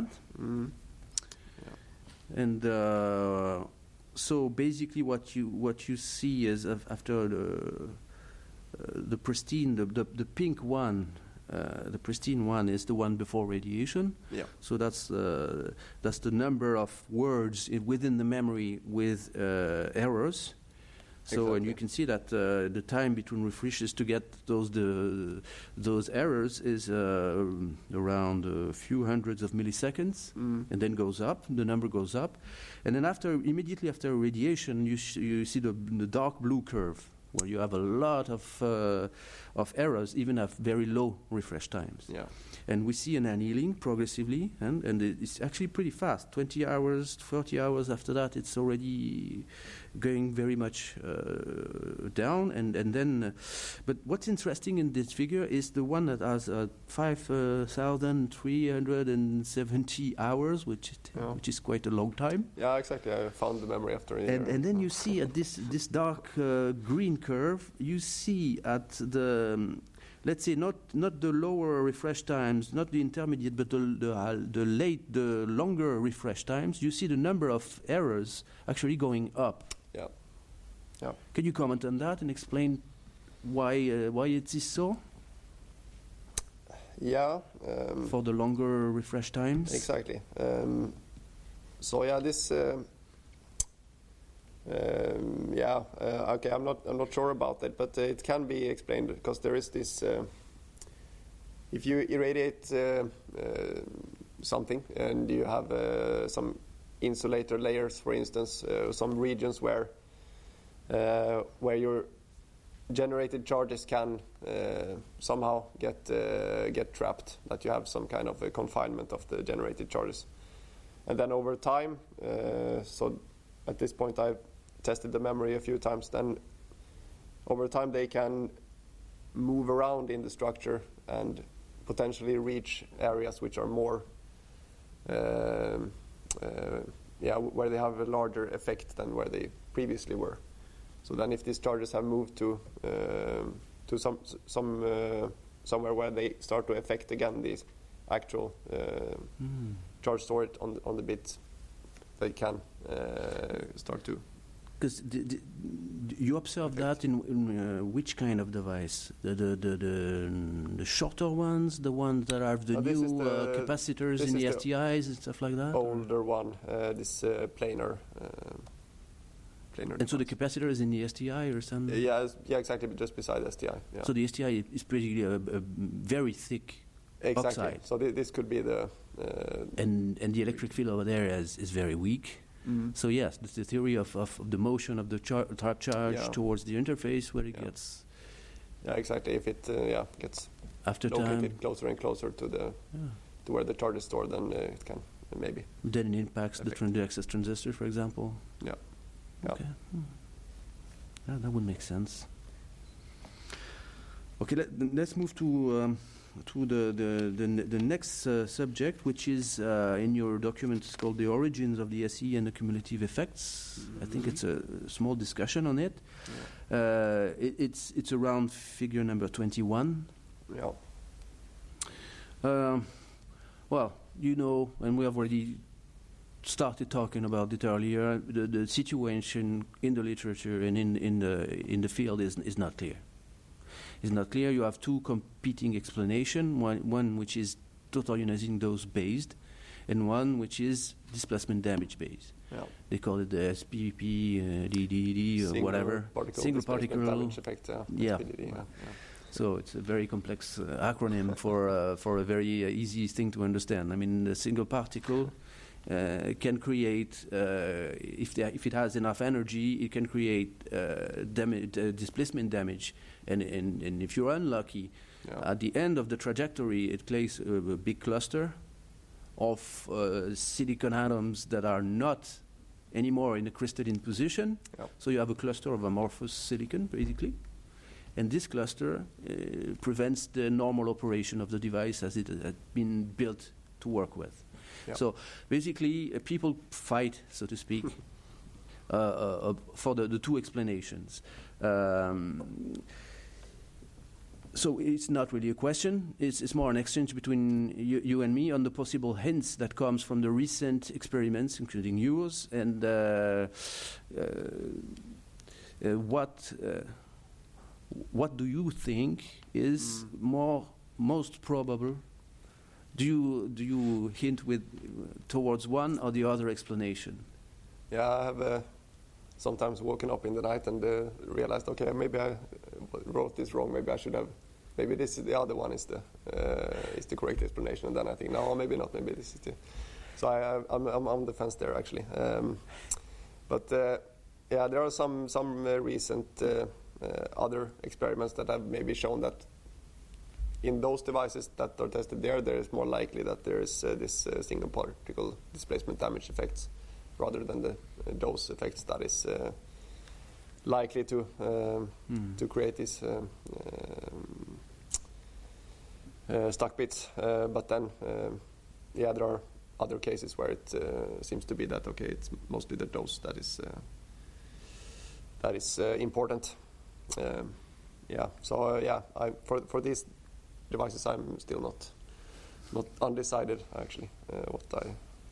And so basically, what you see is after the pristine, the pink one, the pristine one is the one before radiation. Yeah. So that's the number of words within the memory with errors. So exactly. And you can see that the time between refreshes to get those errors is around a few hundreds of milliseconds, and then goes up. The number goes up, and then immediately after radiation, you see the dark blue curve, where you have a lot of errors, even at very low refresh times. Yeah. And we see an annealing progressively, and it's actually pretty fast. 20 hours, 40 hours after that, it's already going very much down. And then, but what's interesting in this figure is the one that has 5,370 hours, which is quite a long time. Yeah, exactly. I found the memory after a year. And then you see at this dark green curve, you see at the let's say not the lower refresh times, not the intermediate, but the longer refresh times, you see the number of errors actually going up. Yeah. Can you comment on that and explain why it is so? Yeah. For the longer refresh times. Exactly. So yeah, this. Okay, I'm not sure about that, but it can be explained because there is this. If you irradiate something and you have some insulator layers, for instance, some regions where your generated charges can somehow get trapped, that you have some kind of a confinement of the generated charges, and then over time, so at this point I've tested the memory a few times, then over time they can move around in the structure and potentially reach areas which are more where they have a larger effect than where they previously were. So then if these charges have moved to somewhere where they start to affect again the actual charge storage on the bit, they can start to. Because you observe that in which kind of device? The shorter ones, the ones that have the new capacitors in the STIs and stuff like that? Older one, this planar. And so the capacitor is in the STI or something? Yeah, exactly, just beside the STI. Yeah. So the STI is pretty a very thick oxide. So this could be the. And the electric field over there is very weak. Mm-hmm. So yes, the theory of the motion of the trap charge towards the interface where it gets. Yeah, exactly. If it gets after located time closer and closer to the to where the charge is stored, then it can maybe. Then it impacts the access transistor, for example. Yeah. Okay. Yeah, that would make sense. Okay, let's move to the next subject, which is in your document. It's called The Origins of the SE and the Cumulative Effects. Mm-hmm. I think it's a small discussion on it. Yeah. It's around figure number 21. Yeah. Well, you know, and we have already started talking about it earlier. The situation in the literature and in the field is not clear. Is not clear. You have two competing explanations, one which is total ionizing dose based, and one which is displacement damage based. Yeah. They call it the SPP, DDD, or whatever. Single particle damage effect. Yeah. SPDD, yeah. So it's a very complex acronym for a very easy thing to understand. I mean, the single particle can create, if it has enough energy, it can create displacement damage. And if you're unlucky, at the end of the trajectory, it creates a big cluster of silicon atoms that are not anymore in the crystalline position. So you have a cluster of amorphous silicon, basically. And this cluster prevents the normal operation of the device as it had been built to work with. So basically, people fight, so to speak, for the two explanations. So it's not really a question. It's more an exchange between you and me on the possible hints that comes from the recent experiments, including yours, and what do you think is most probable? Do you hint towards one or the other explanation? Yeah, I have sometimes woken up in the night and realized, okay, maybe I wrote this wrong. Maybe I should have. Maybe the other one is the correct explanation. And then I think, no, maybe not. Maybe this is the. So I'm on the fence there actually. But there are some recent other experiments that have maybe shown that in those devices that are tested there is more likely that there is this single particle displacement damage effects rather than the dose effects that is likely to create these stuck bits. But then, there are other cases where it seems to be that it's mostly the dose that is important. For these devices, I'm still not undecided actually what I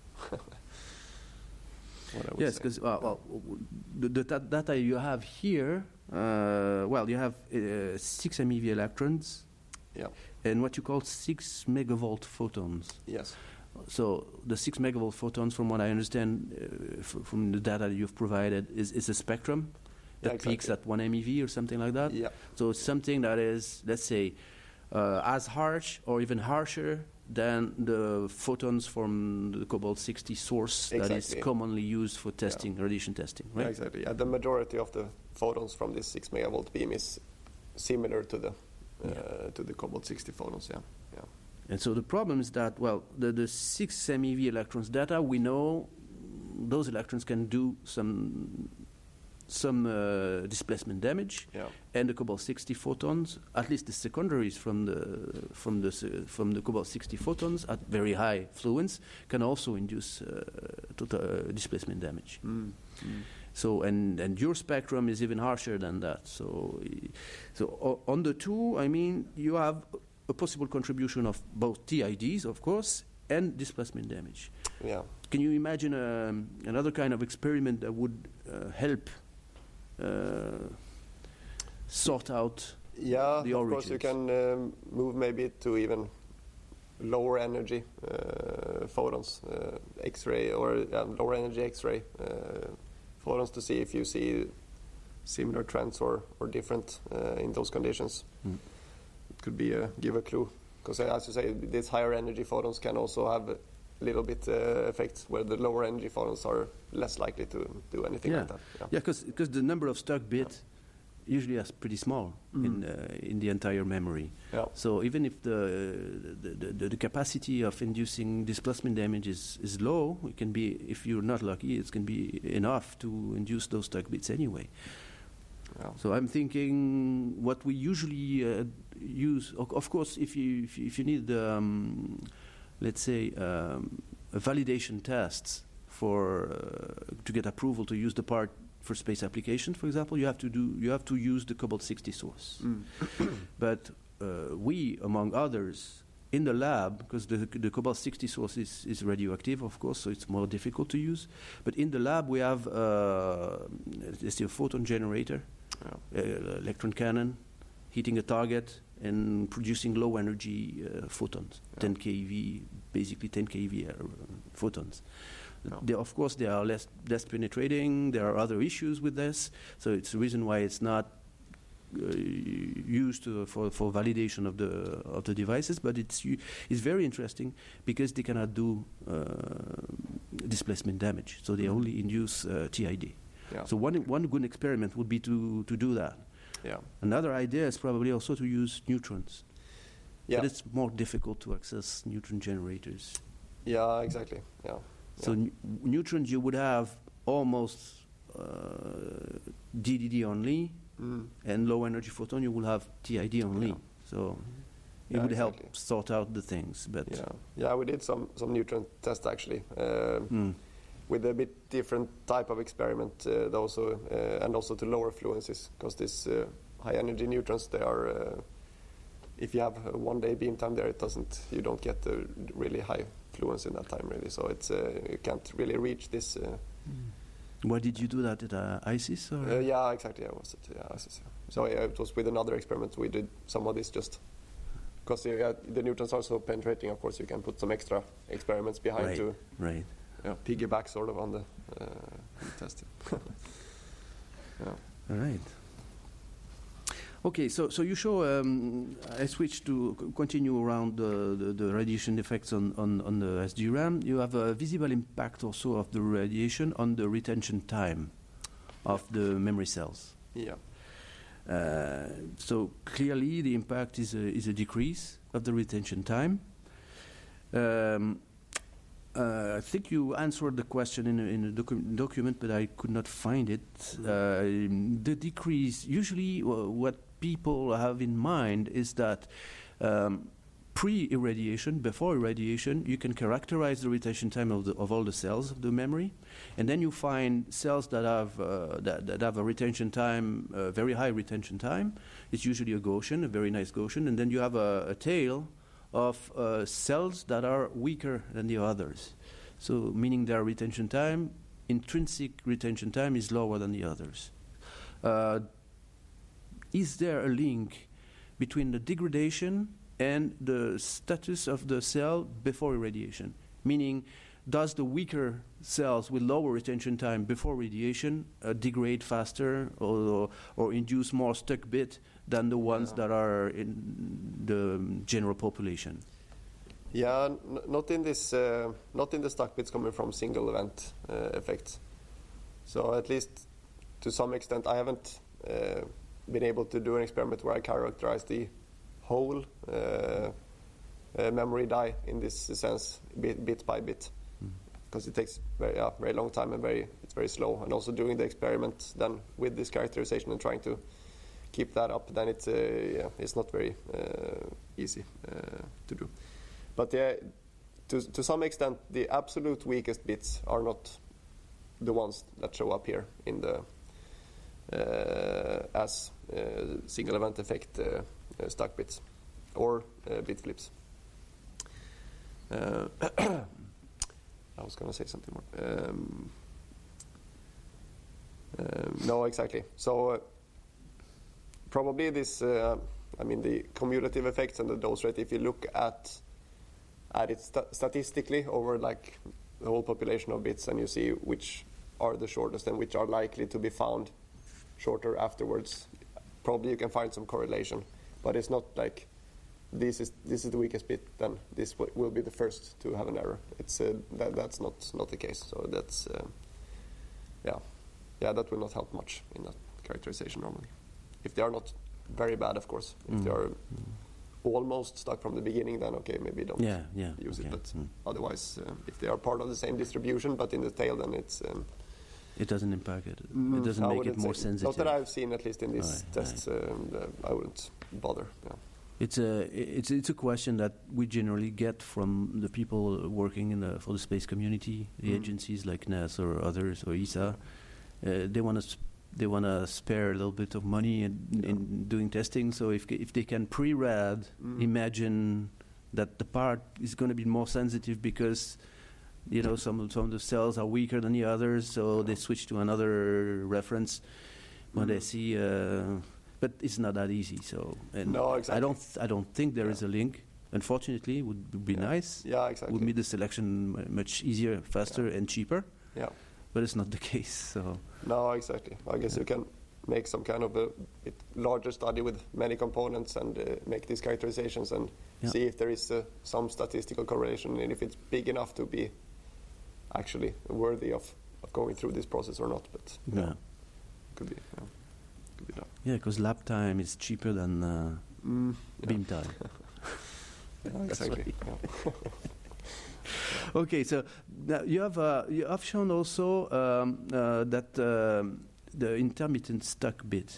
yes, because the data you have here, you have 6 MeV electrons, and what you call 6 megavolt photons. Yes. So the 6 megavolt photons, from what I understand from the data that you've provided, is a spectrum that peaks at 1 MeV or something like that. Yeah. So it's something that is, let's say, as harsh or even harsher than the photons from the cobalt-60 source that is commonly used for testing, radiation testing, right? Yeah, exactly. Yeah, the majority of the photons from this 6 megavolt beam is similar to the cobalt-60 photons. Yeah. And so the problem is that, well, the 6 MeV electrons data, we know those electrons can do some displacement damage, and the cobalt-60 photons, at least the secondaries from the cobalt-60 photons at very high fluence, can also induce total displacement damage. So and your spectrum is even harsher than that. So on the two, I mean, you have a possible contribution of both TIDs, of course, and displacement damage. Yeah. Can you imagine another kind of experiment that would help sort out the origins? Of course you can move maybe to even lower energy photons, X-ray or lower energy X-ray photons to see if you see similar trends or different in those conditions. It could be give a clue, because as you say, these higher energy photons can also have a little bit effects where the lower energy photons are less likely to do anything like that. Yeah, because the number of stuck bits usually is pretty small in the entire memory. Yeah. So even if the capacity of inducing displacement damage is low, it can be, if you're not lucky, it can be enough to induce those stuck bits anyway. Yeah. So I'm thinking what we usually use, of course, if you need let's say a validation tests to get approval to use the part for space applications, for example, you have to use the cobalt-60 source. But we, among others, in the lab, because the cobalt-60 source is radioactive, of course, so it's more difficult to use. But in the lab, we have let's say a photon generator, electron cannon, hitting a target and producing low energy photons, 10 keV, basically 10 keV photons. Of course, they are less penetrating. There are other issues with this, so it's the reason why it's not used for validation of the devices. But it's very interesting because they cannot do displacement damage, so they only induce TID. Yeah. So one good experiment would be to do that. Yeah. Another idea is probably also to use neutrons. Yeah. But it's more difficult to access neutron generators. Yeah, exactly. Yeah. So neutrons, you would have almost DDD only, and low energy photon you will have TID only. Yeah. So it would help sort out the things. But we did some neutron tests actually. With a bit different type of experiment, and also to lower fluencies, because these high energy neutrons, they are, if you have a 1 day beam time there, you don't get a really high fluence in that time really, so it's you can't really reach this. Why did you do that at ISIS? Or? Yeah, exactly. I was at ISIS. So it was with another experiment. We did some of this just because the neutrons are so penetrating. Of course, you can put some extra experiments behind to. Right. Piggyback sort of on the test. All right. Okay, so you show. I switched to continue around the radiation effects on the SDRAM. You have a visible impact also of the radiation on the retention time of the memory cells. Yeah. So clearly, the impact is a decrease of the retention time. I think you answered the question in the document, but I could not find it. The decrease, usually what people have in mind is that pre-irradiation, before irradiation, you can characterize the retention time of all the cells of the memory, and then you find cells that have a retention time, very high retention time. It's usually a Gaussian, a very nice Gaussian, and then you have a tail of cells that are weaker than the others. So meaning their retention time, intrinsic retention time, is lower than the others. Is there a link between the degradation and the status of the cell before irradiation? meaning does the weaker cells with lower retention time before radiation degrade faster or induce more stuck bit than the ones that are in the general population? Yeah, not in this, not in the stuck bits coming from single event effects. So at least to some extent, I haven't been able to do an experiment where I characterize the whole memory die in this sense, bit by bit, because it takes very long time and it's very slow. And also doing the experiment then with this characterization and trying to keep that up, then it's not very easy to do. But to some extent, the absolute weakest bits are not the ones that show up here in the as single event effect stuck bits or bit flips. I was going to say something more. No, exactly. So probably this, the cumulative effects and the dose rate, if you look at it statistically over like the whole population of bits, and you see which are the shortest and which are likely to be found shorter afterwards, probably you can find some correlation. But it's not like this is the weakest bit, then this will be the first to have an error. It's that's not the case. So that's that will not help much in that characterization normally. If they are not very bad, of course. If they are almost stuck from the beginning, then okay, maybe don't use it. But otherwise, if they are part of the same distribution but in the tail, then it's it doesn't impact it. It doesn't make it more sensitive. Not that I've seen, at least in these tests. I wouldn't bother. Yeah. It's a question that we generally get from the people working for the space community, the agencies like NASA or others or ESA. They want to spare a little bit of money in doing testing. So if they can pre-rad, imagine that the part is going to be more sensitive because some of the cells are weaker than the others, so they switch to another reference when they see. But it's not that easy. So no, exactly. I don't think there is a link. Unfortunately, it would be nice. Yeah, exactly. Would make the selection much easier, faster, and cheaper. Yeah. But it's not the case. So no, exactly. I guess you can make some kind of a larger study with many components and make these characterizations and see if there is some statistical correlation and if it's big enough to be actually worthy of going through this process or not. But could be. Yeah. Could be done. Yeah, because lab time is cheaper than beam time. Exactly. Okay, so now you have shown also that the intermittent stuck bit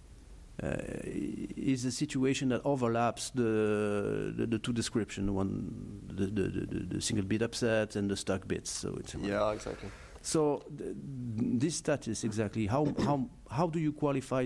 is a situation that overlaps the two descriptions, the single bit upset and the stuck bits. So it's exactly. So this status exactly how do you qualify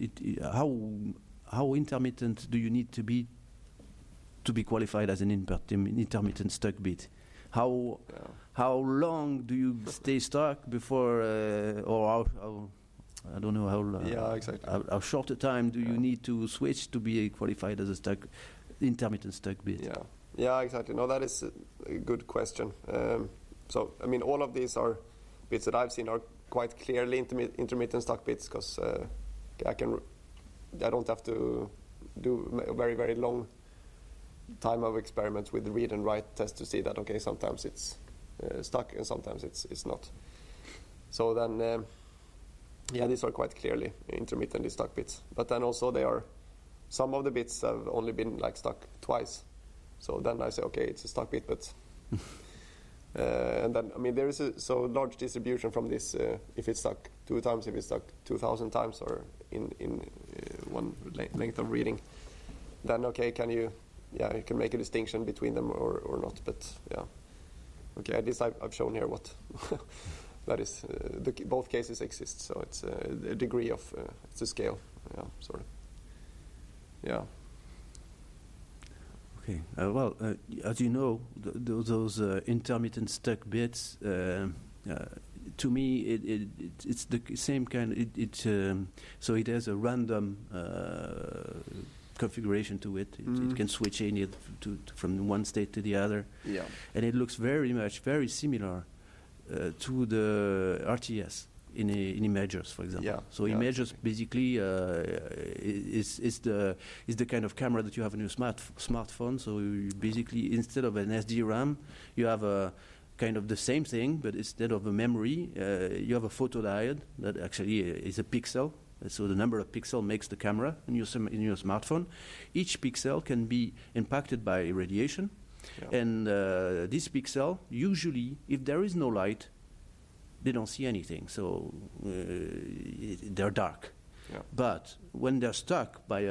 how intermittent do you need to be qualified as an intermittent stuck bit? How long do you stay stuck before or how I don't know how exactly. How short a time do you need to switch to be qualified as a intermittent stuck bit? Yeah, exactly. No, that is a good question. So all of these are bits that I've seen are quite clearly intermittent stuck bits because I don't have to do a very, very long time of experiments with the read and write test to see that sometimes it's stuck and sometimes it's not. So then these are quite clearly intermittently stuck bits. But then also some of the bits have only been stuck twice. So then I say it's a stuck bit, but and then there is a so large distribution from this if it's stuck 2 times, if it's stuck 2,000 times, or in one length of reading. Then you can make a distinction between them or not. But at least I've shown here what that is. Both cases exist, so it's a degree of it's a scale, sort of. Yeah. Okay. As you know, those intermittent stuck bits, to me, it's the same kind. So it has a random configuration to it. It can switch in it from one state to the other. Yeah. And it looks very similar to the RTS in Imagers, for example. Yeah. So Imagers basically is the kind of camera that you have on your smartphone. So you basically, instead of an SD RAM, you have a kind of the same thing, but instead of a memory, you have a photodiode that actually is a pixel. So the number of pixels makes the camera in your smartphone. Each pixel can be impacted by radiation. Yeah. And this pixel, usually, if there is no light, they don't see anything. So they're dark. Yeah. But when they're stuck by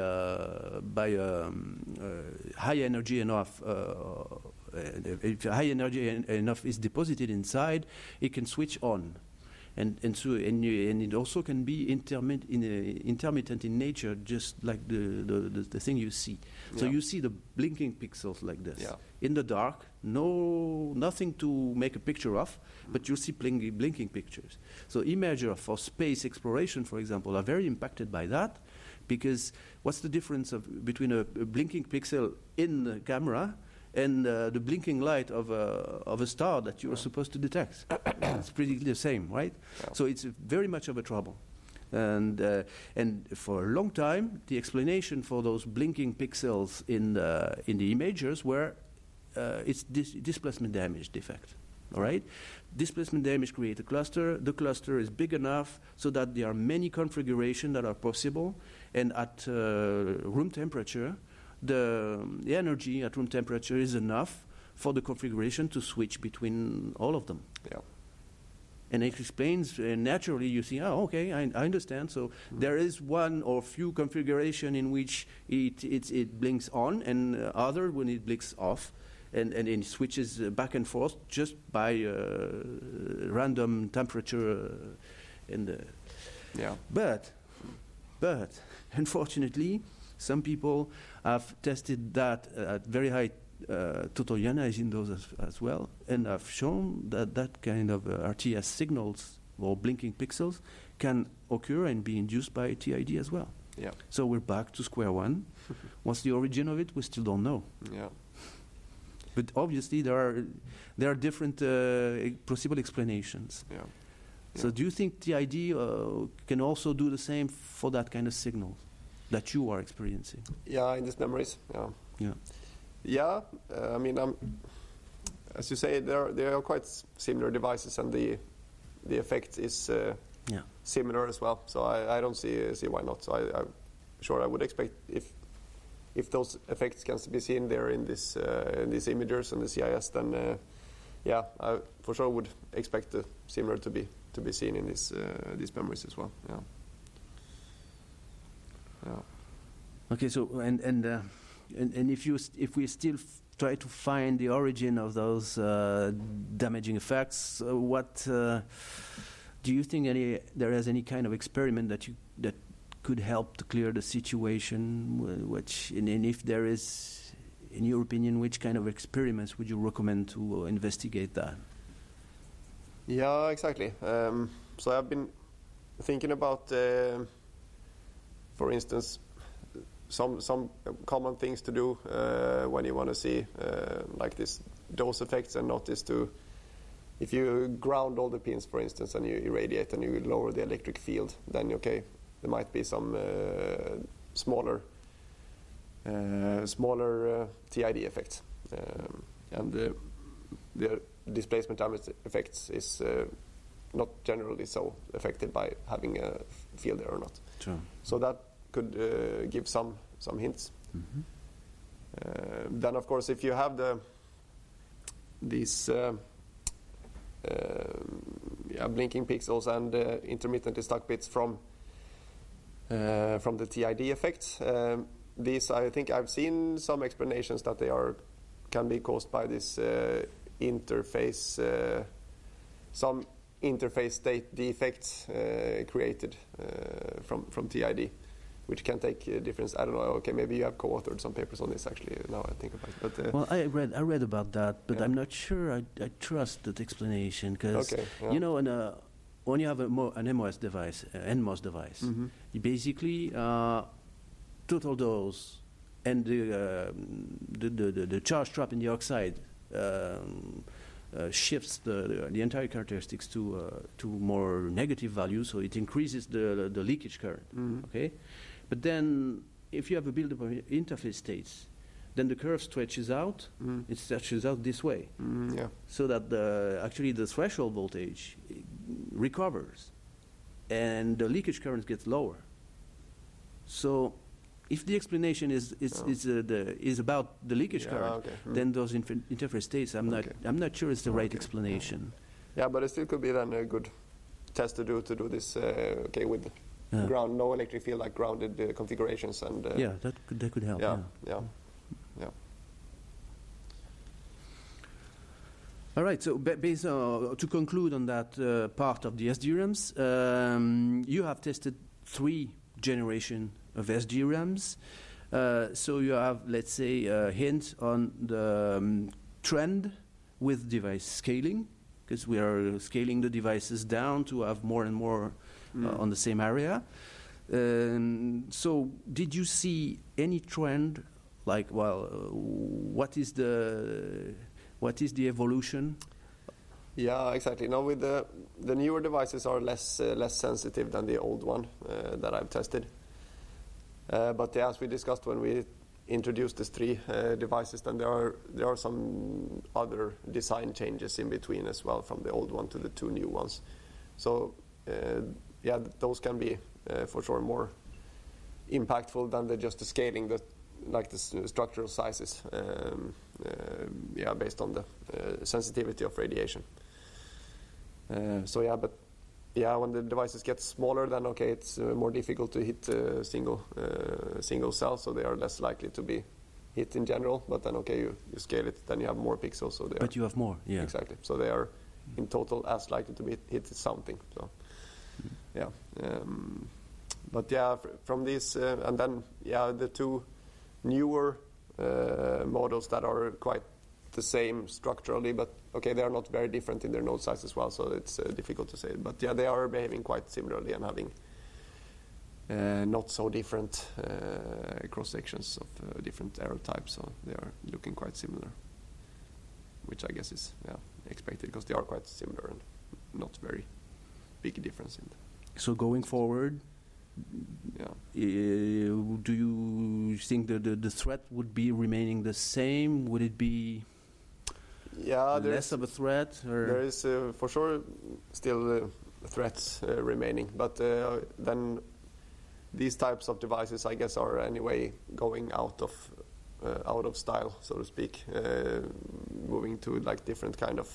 high energy enough, if high energy enough is deposited inside, it can switch on. And it also can be intermittent in nature, just like the thing you see. So you see the blinking pixels like this. Yeah. In the dark, nothing to make a picture of, but you see blinking pictures. So imagers for space exploration, for example, are very impacted by that, because what's the difference between a blinking pixel in the camera and the blinking light of a star that you are supposed to detect? It's pretty the same, right? Yeah. So it's very much of a trouble. And for a long time, the explanation for those blinking pixels in the imagers were it's displacement damage defect. All right, displacement damage creates a cluster. The cluster is big enough so that there are many configurations that are possible, and at room temperature, the energy at room temperature is enough for the configuration to switch between all of them. Yeah. And it explains, naturally you see, okay, I understand. So there is one or few configuration in which it blinks on, and other when it blinks off, and it switches back and forth just by random temperature. But unfortunately, some people have tested that at very high total ionizing doses as well, and have shown that kind of RTS signals or blinking pixels can occur and be induced by TID as well. Yeah. So we're back to square one. What's the origin of it? We still don't know. Yeah. But obviously there are different possible explanations. Yeah. So do you think TID can also do the same for that kind of signal that you are experiencing? Yeah, in these memories. Yeah. Yeah. Yeah, I mean, as you say, they are quite similar devices, and the effect is similar as well. So I don't see why not. So I'm sure I would expect if those effects can be seen there in these imagers and the CIS, then I for sure would expect similar to be seen in these memories as well. Yeah. Yeah. Okay, so and if we still try to find the origin of those damaging effects, what do you think there is any kind of experiment that could help to clear the situation? And if there is, in your opinion, which kind of experiments would you recommend to investigate that? Yeah, exactly. So I've been thinking about, for instance, some common things to do when you want to see like this dose effects, and notice if you ground all the pins, for instance, and you irradiate and you lower the electric field, then there might be some smaller TID effects, and the displacement damage effects is not generally so affected by having a field there or not. Sure. So that could give some hints. Mm-hmm. Then, of course, if you have these blinking pixels and intermittently stuck bits from the TID effects, these, I think I've seen some explanations that they can be caused by this interface, some interface state defects created from TID, which can take a difference. I don't know. Okay, maybe you have co-authored some papers on this. Actually, now I think about it. But, well, I read about that, but I'm not sure I trust that explanation, because when you have an NMOS device, NMOS device, mm-hmm. you basically total dose and the charge trap in the oxide shifts the entire characteristics to more negative values, so it increases the leakage current. Okay, but then if you have a buildup of interface states, then the curve stretches out. It stretches out this way, so that actually the threshold voltage recovers, and the leakage current gets lower. So, if the explanation is about the leakage current, then those interface states, I'm not sure it's the right explanation. Yeah, but it still could be then a good test to do this. With ground, no electric field, like grounded configurations, and that could help. Yeah. All right. So, based to conclude on that part of the SDRAMs, you have tested 3 generations of SDRAMs. So you have, let's say, a hint on the trend with device scaling, because we are scaling the devices down to have more and more on the same area. So did you see any trend, like, what is the evolution? Yeah, exactly. Now, with the newer devices are less sensitive than the old one that I've tested. But as we discussed when we introduced these 3 devices, then there are some other design changes in between as well, from the old one to the 2 new ones. So those can be for sure more impactful than just the scaling, the structural sizes. Based on the sensitivity of radiation. When the devices get smaller, then it's more difficult to hit single cells, so they are less likely to be hit in general. But then you scale it, then you have more pixels, so but you have more, exactly. So they are in total as likely to be hit something. So from these and then the 2 newer models that are quite the same structurally, but they are not very different in their node size as well, so it's difficult to say. But they are behaving quite similarly and having not so different cross sections of different error types, so they are looking quite similar, which I guess is expected, because they are quite similar and not very big difference in them. So going forward, do you think the threat would be remaining the same? Would it be less of a threat? Or? There is for sure still threats remaining, but then these types of devices, I guess, are anyway going out of style, so to speak, moving to different kind of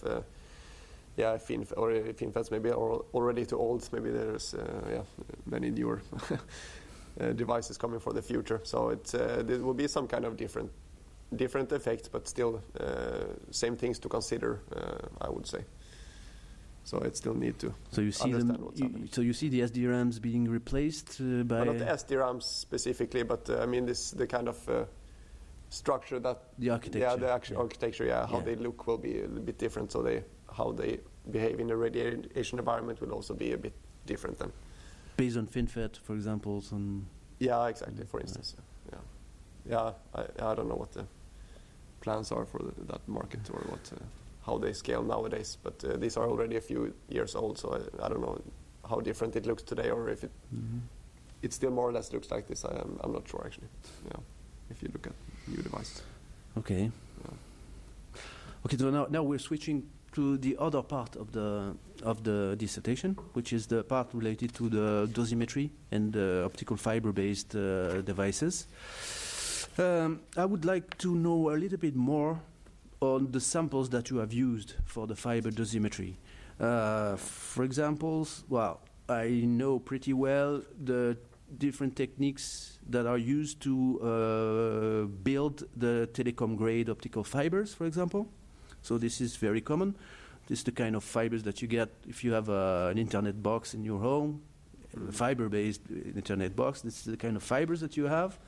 FinFETs maybe are already too old. Maybe there's many newer devices coming for the future. So there will be some kind of different effects, but still same things to consider, I would say. So it still need to understand what's happening. So you see the SDRAMs being replaced by... Not the SDRAMs specifically, but I mean the kind of structure that... The architecture. Yeah, the architecture, how they look will be a little bit different. So how they behave in the radiation environment will also be a bit different then. Based on FinFET, for example? Yeah, exactly, for instance. I don't know what the plans are for that market, or how they scale nowadays, but these are already a few years old, so I don't know how different it looks today, or if it still more or less looks like this. I'm not sure, actually. If you look at new devices. Okay. Okay, so now we're switching to the other part of the dissertation, which is the part related to the dosimetry and the optical fiber-based devices. I would like to know a little bit more on the samples that you have used for the fiber dosimetry. For example, I know pretty well the different techniques that are used to build the telecom-grade optical fibers, for example. So this is very common. This is the kind of fibers that you get if you have an internet box in your home, a fiber-based internet box. This is the kind of fibers that you have.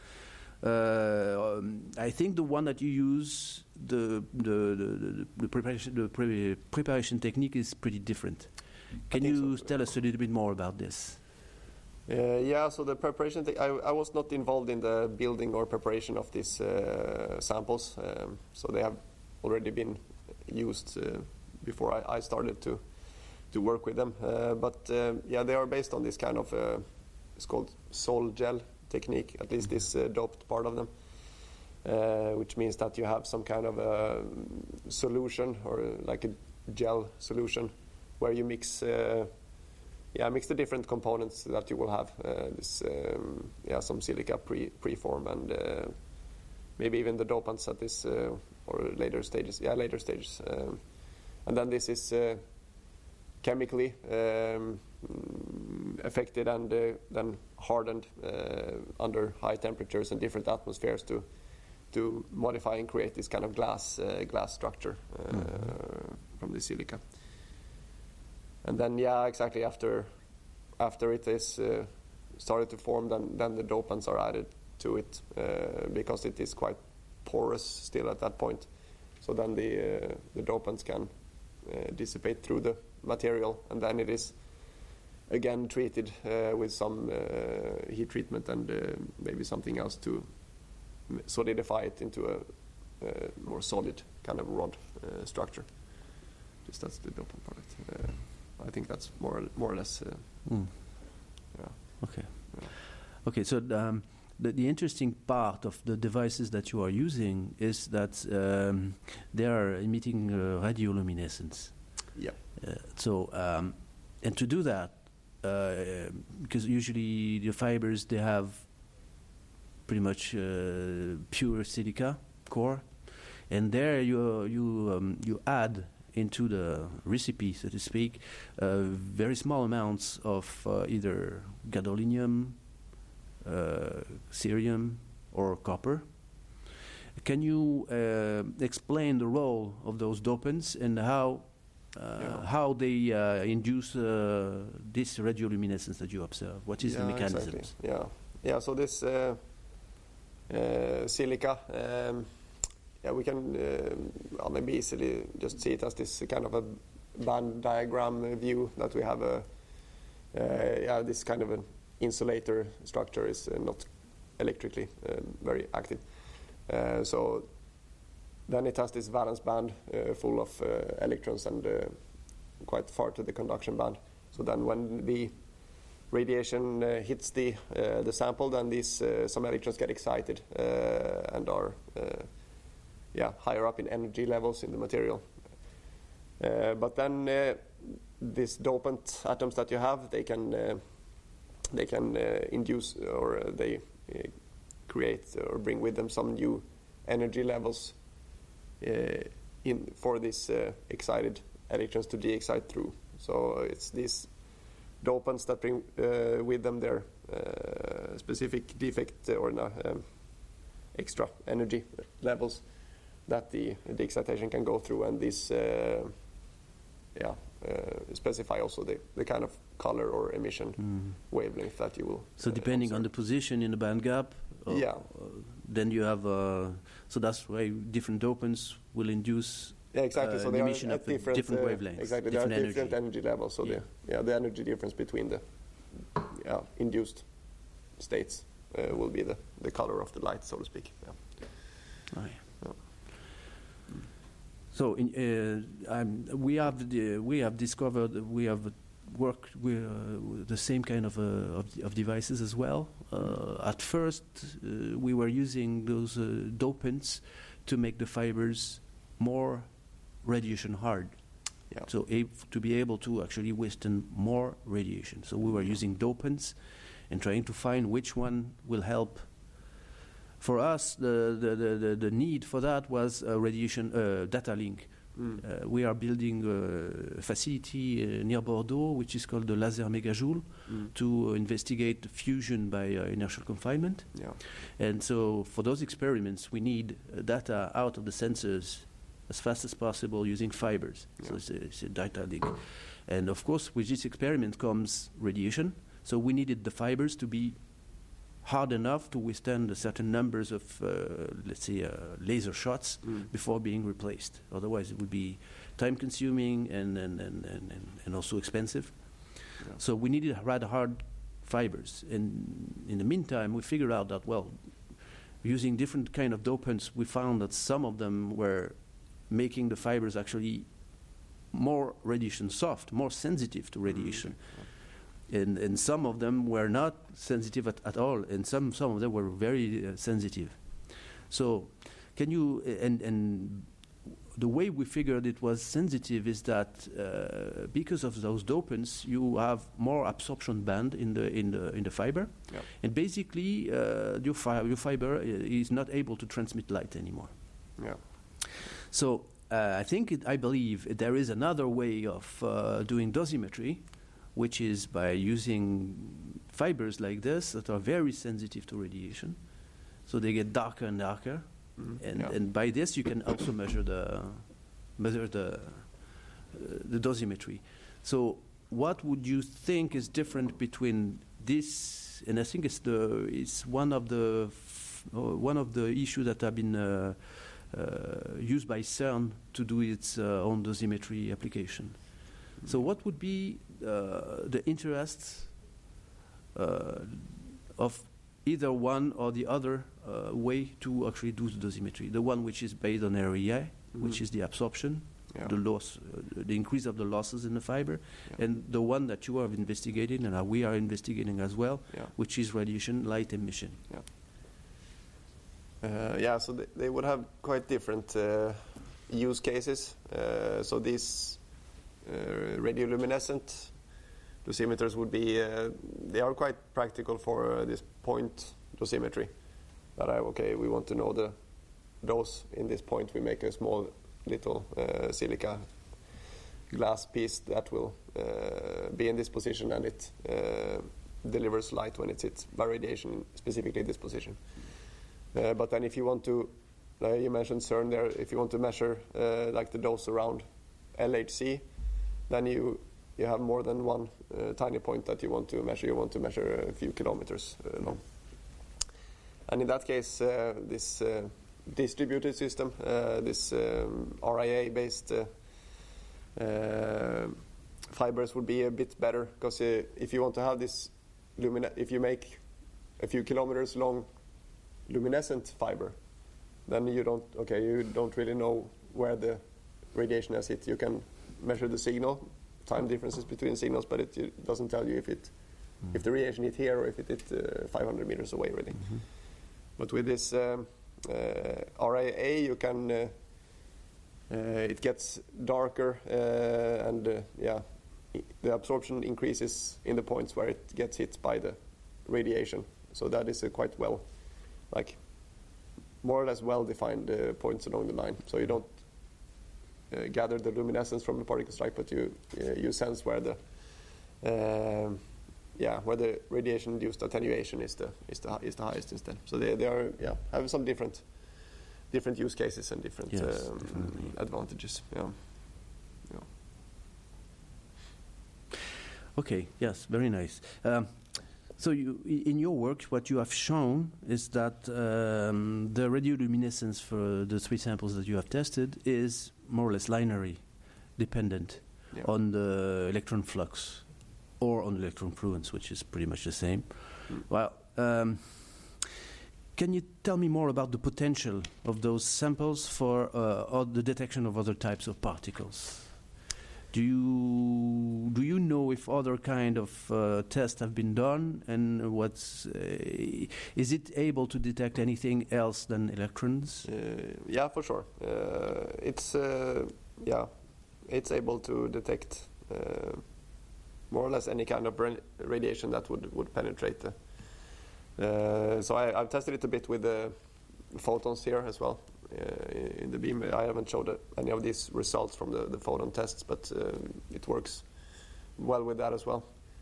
I think the one that you use, the preparation technique is pretty different. Can you tell us a little bit more about this? Yeah, so the preparation, I was not involved in the building or preparation of these samples, so they have already been used before I started to work with them. But yeah, they are based on this kind of, it's called sol gel technique, at least this doped part of them, which means that you have some kind of a solution or like a gel solution where you mix the different components that you will have. Some silica preform and maybe even the dopants at this or later stages. Yeah, later stages. And then this is chemically affected and then hardened under high temperatures and different atmospheres to modify and create this kind of glass structure from the silica. And then, yeah, exactly after it is started to form, then the dopants are added to it because it is quite porous still at that point. So then the dopants can dissipate through the material, and then it is again treated with some heat treatment and maybe something else to solidify it into a more solid kind of rod structure. Just that's the dopant product. I think that's more or less. Yeah. Okay. Yeah. Okay. So the interesting part of the devices that you are using is that they are emitting radioluminescence. Yeah. And to do that, because usually the fibers they have pretty much pure silica core, and there you add into the recipe, so to speak, very small amounts of either gadolinium, cerium, or copper. Can you explain the role of those dopants and how they induce this radioluminescence that you observe? What is the mechanism? Exactly. Yeah. So this silica. We can maybe easily just see it as this kind of a band diagram view that we have this kind of an insulator structure is not electrically very active. So then it has this valence band full of electrons and quite far to the conduction band. So then when the radiation hits the sample, then these some electrons get excited and are higher up in energy levels in the material. But then these dopant atoms that you have, they can induce or they create or bring with them some new energy levels for these excited electrons to de-excite through. So it's these dopants that bring with them their specific defect or extra energy levels that the excitation can go through, and these specify also the kind of color or emission wavelength that you will. So depending on the position in the band gap, then you have. So that's why different dopants will induce. Yeah, exactly. So they emission are of different wavelengths. Exactly, different there are different energy levels. So the energy difference between the induced states will be the color of the light, so to speak. Yeah. Oh, yeah. So we have discovered, we have worked with the same kind of devices as well. At first, we were using those dopants to make the fibers more radiation hard. Yeah. So to be able to actually withstand more radiation. So we were using dopants and trying to find which one will help. For us, the need for that was a radiation data link. We are building a facility near Bordeaux, which is called the Laser Megajoule, to investigate fusion by inertial confinement. Yeah. And so for those experiments, we need data out of the sensors as fast as possible using fibers. Yeah. So it's a data link. And of course, with this experiment comes radiation. So we needed the fibers to be hard enough to withstand a certain numbers of, let's say, laser shots before being replaced. Otherwise, it would be time-consuming and also expensive. Yeah. So we needed rather hard fibers. And in the meantime, we figured out that, well, using different kind of dopants, we found that some of them were making the fibers actually more radiation soft, more sensitive to radiation. And some of them were not sensitive at all, and some of them were very sensitive. So can you, and the way we figured it was sensitive is that because of those dopants, you have more absorption band in the fiber, and basically your fiber is not able to transmit light anymore. Yeah. So I believe there is another way of doing dosimetry, which is by using fibers like this that are very sensitive to radiation, so they get darker and darker. And by this you can also measure the dosimetry. So what would you think is different between this? And I think it's one of the issues that have been used by CERN to do its own dosimetry application. So what would be the interest of either one or the other way to actually do the dosimetry? The one which is based on REA, which is the absorption, the loss, the increase of the losses in the fiber, and the one that you are investigating and we are investigating as well, which is radiation light emission. So they would have quite different use cases. So these radioluminescent dosimeters would be, they are quite practical for this point dosimetry. That we want to know the dose in this point. We make a small little silica glass piece that will be in this position, and it delivers light when it's hit by radiation, specifically this position. But then if you want to, you mentioned CERN there, if you want to measure like the dose around LHC, then you have more than one tiny point that you want to measure. You want to measure a few kilometers long. And in that case, this distributed system, this RIA-based fibers would be a bit better, because if you want to have this if you make a few kilometers long luminescent fiber, then you don't really know where the radiation has hit. You can measure the signal, time differences between signals, but it doesn't tell you if the radiation hit here or if it hit 500 meters away, really. But with this RIA, you can it gets darker, and the absorption increases in the points where it gets hit by the radiation. So that is quite well, more or less well-defined points along the line. So you don't gather the luminescence from the particle strike, but you sense where the radiation-induced attenuation is the highest instead. So they are have some different use cases and different advantages. Okay. Yes. Very nice. So in your work, what you have shown is that the radioluminescence for the 3 samples that you have tested is more or less linearly dependent on the electron flux or on electron fluence, which is pretty much the same. Well, can you tell me more about the potential of those samples for the detection of other types of particles? Do you know if other kind of tests have been done, and is it able to detect anything else than electrons? Yeah, for sure. It's able to detect more or less any kind of radiation that would penetrate. So I've tested it a bit with the photons here as well. In the beam, I haven't showed any of these results from the photon tests, but it works well with that as well.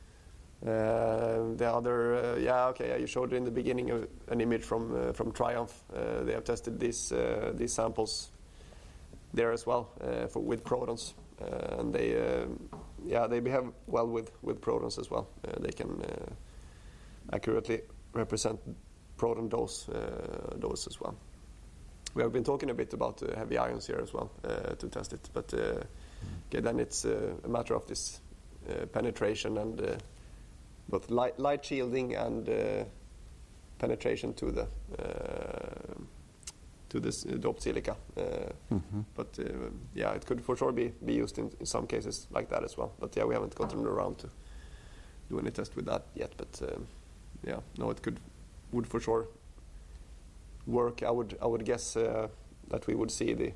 The other, you showed in the beginning an image from TRIUMPH. They have tested these samples there as well with protons, and they behave well with protons as well. They can accurately represent proton dose as well. We have been talking a bit about heavy ions here as well to test it, but then it's a matter of this penetration and both light shielding and penetration to the this doped silica. But yeah, it could for sure be used in some cases like that as well. But yeah, we haven't gotten around to do any test with that yet. But yeah, no, would for sure work. I would guess that we would see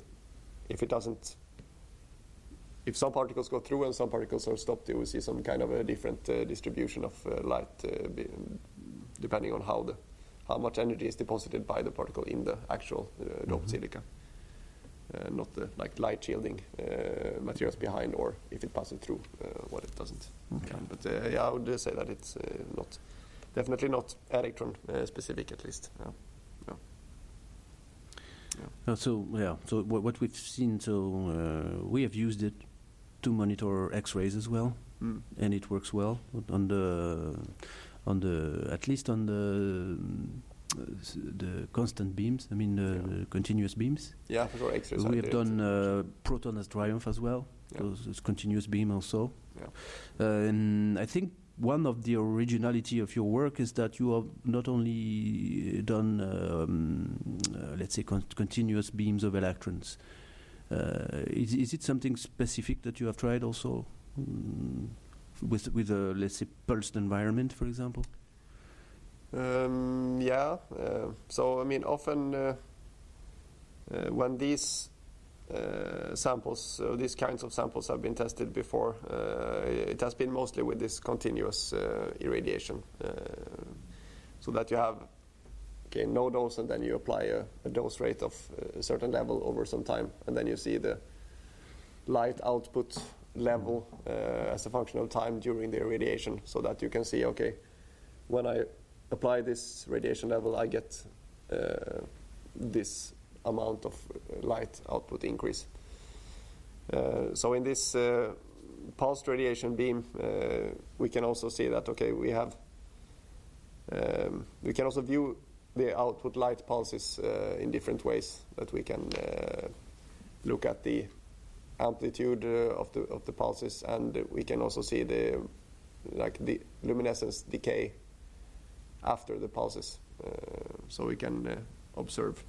if some particles go through and some particles are stopped, you will see some kind of a different distribution of light depending on how much energy is deposited by the particle in the actual doped silica. Not the light shielding materials behind, or if it passes through, what it doesn't. Okay. But yeah, I would say that it's definitely not electron specific, at least. So what we've seen, we have used it to monitor X-rays as well, and it works well at least on the constant beams. I mean the continuous beams. Yeah, for sure. X-rays. We have done Proton as Triumph as well. Yeah. So it's continuous beam also. Yeah. And I think one of the originality of your work is that you have not only done, let's say, continuous beams of electrons. Is it something specific that you have tried also with a, let's say, pulsed environment, for example? Yeah. So I mean, often when these samples, these kinds of samples have been tested before, it has been mostly with this continuous irradiation, so that you have no dose, and then you apply a dose rate of a certain level over some time, and then you see the light output level as a function of time during the irradiation, so that you can see, okay, when I apply this radiation level, I get this amount of light output increase. So in this pulsed radiation beam, we can also see that, okay, we can also view the output light pulses in different ways. That we can look at the amplitude of the pulses, and we can also see the luminescence decay after the pulses. So we can observe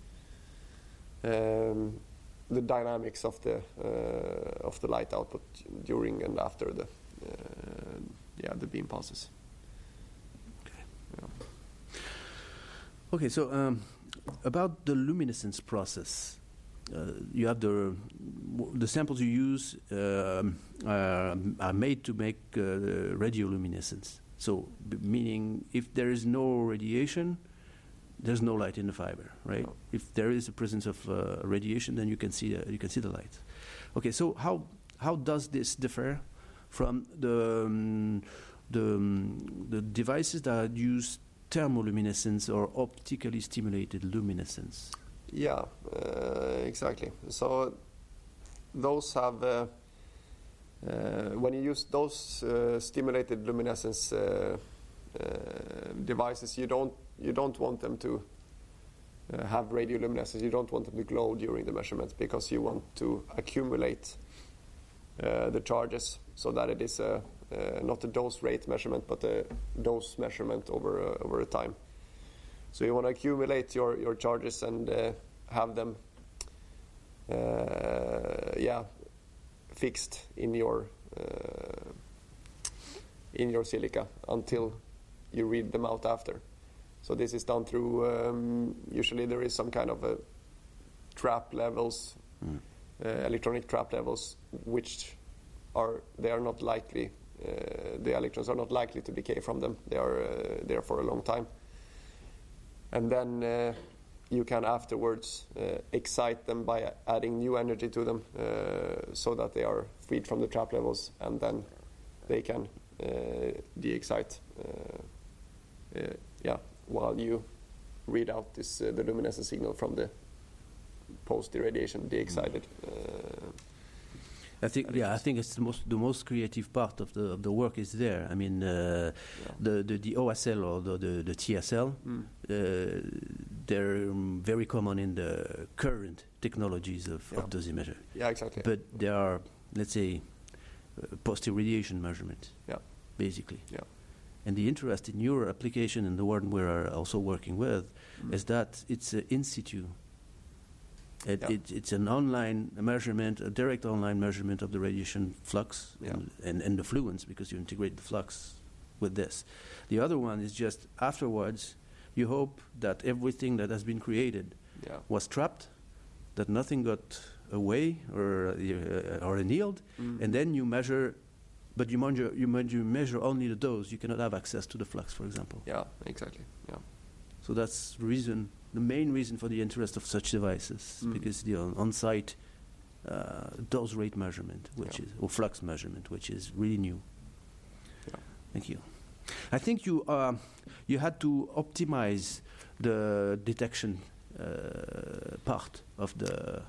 the dynamics of the light output during and after the beam pulses. Okay. Yeah. Okay. So about the luminescence process, you have the samples you use are made to make radioluminescence. So meaning if there is no radiation, there's no light in the fiber, right? No. If there is a presence of radiation, then you can see the light. Okay, so how does this differ from the devices that use thermoluminescence or optically stimulated luminescence? Yeah, exactly. So those have when you use those stimulated luminescence devices, you don't want them to have radioluminescence. You don't want them to glow during the measurements, because you want to accumulate the charges, so that it is not a dose rate measurement, but a dose measurement over a time. So you want to accumulate your charges and have them fixed in your silica until you read them out after. So this is done through, usually there is some kind of a trap levels, electronic trap levels, which they are not likely, the electrons are not likely to decay from them. They are there for a long time. And then you can afterwards excite them by adding new energy to them, so that they are freed from the trap levels, and then they can de-excite while you read out the luminescent signal from the post-irradiation de-excited. I think it's the most creative part of the work is there. I mean, the OSL or the TSL, they're very common in the current technologies of dosimetry. Yeah, exactly. But they are, let's say, post-irradiation measurement. Yeah. Basically. Yeah. And the interest in your application and the one we are also working with is that it's in situ. It's an online measurement, a direct online measurement of the radiation flux and the fluence, because you integrate the flux with this. The other one is just afterwards, you hope that everything that has been created was trapped, that nothing got away or annealed, and then you measure, but you measure only the dose. You cannot have access to the flux, for example. Yeah, exactly. Yeah. So that's the main reason for the interest of such devices, because the on-site dose rate measurement, or flux measurement, which is really new. Yeah. Thank you. I think you had to optimize the detection part of the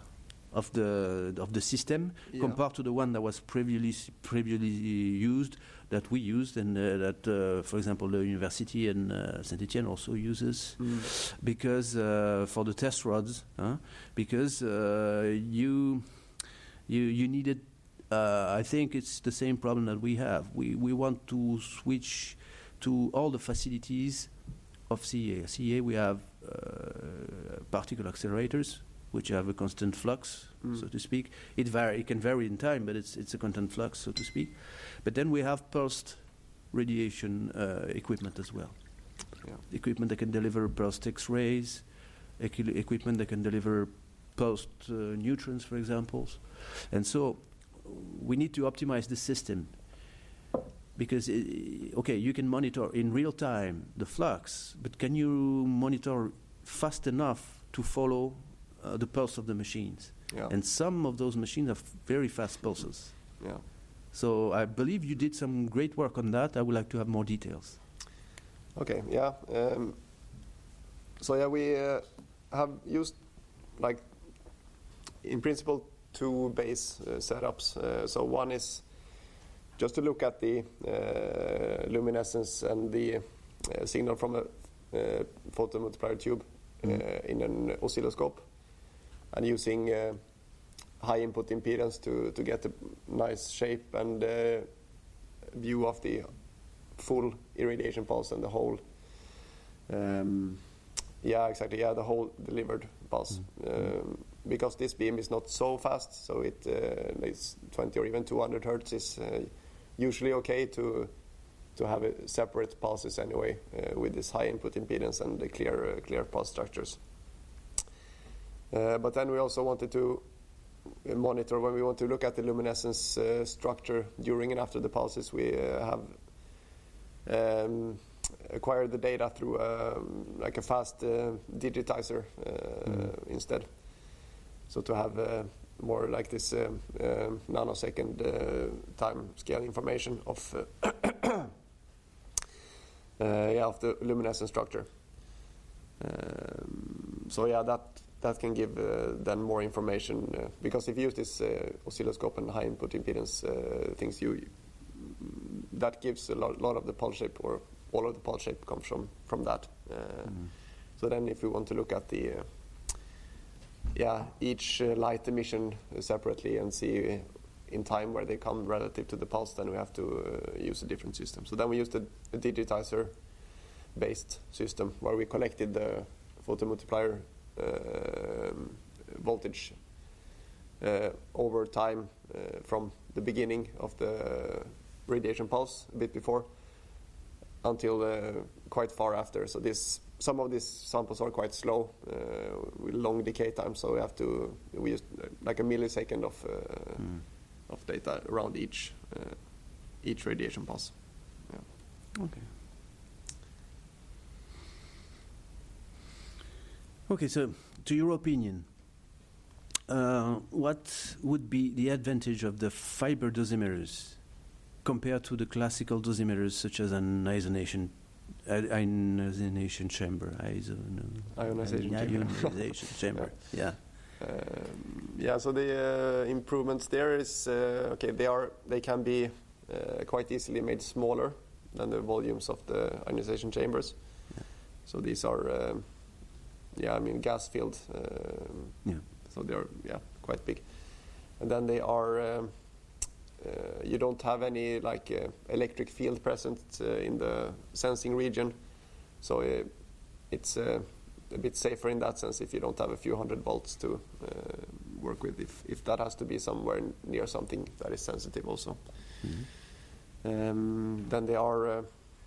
system compared to the one that was previously used, that we used, and that, for example, the university in Saint-Etienne also uses, because for the test rods, because you needed. I think it's the same problem that we have. We want to switch to all the facilities of CEA. CEA, we have particle accelerators, which have a constant flux, so to speak. It can vary in time, but it's a constant flux, so to speak. But then we have pulsed radiation equipment as well. Yeah. Equipment that can deliver pulsed X-rays, equipment that can deliver pulsed neutrons, for example. And so we need to optimize the system, because, you can monitor in real time the flux, but can you monitor fast enough to follow the pulse of the machines? Yeah. And some of those machines have very fast pulses. Yeah. So I believe you did some great work on that. I would like to have more details. Okay, yeah. We have used, in principle, two base setups. So one is just to look at the luminescence and the signal from a photomultiplier tube in an oscilloscope, and using high input impedance to get a nice shape and view of the full irradiation pulse and the whole the whole delivered pulse. Because this beam is not so fast, so it's 20 or even 200 hertz is usually okay to have a separate pulses anyway with this high input impedance and the clear pulse structures. But then we also wanted to monitor, when we want to look at the luminescence structure during and after the pulses, we have acquired the data through a fast digitizer instead. So to have more like this nanosecond time scale information of of the luminescence structure. That can give then more information, because if you use this oscilloscope and high input impedance things, that gives a lot of the pulse shape, or all of the pulse shape comes from that. So then if we want to look at the each light emission separately and see in time where they come relative to the pulse, then we have to use a different system. So then we used a digitizer based system where we collected the photomultiplier voltage over time from the beginning of the radiation pulse, a bit before, until quite far after. So some of these samples are quite slow with long decay time, so we use like a millisecond of data around each radiation pulse. Yeah. Okay. Okay, so to your opinion, what would be the advantage of the fiber dosimeters compared to the classical dosimeters, such as an ionization chamber? Ionization chamber. Yeah. So the improvements there is they can be quite easily made smaller than the volumes of the ionization chambers. Yeah. So these are gas filled. So they are quite big, and then they are you don't have any electric field present in the sensing region, so it's a bit safer in that sense if you don't have a few hundred volts to work with, if that has to be somewhere near something that is sensitive also. Then they are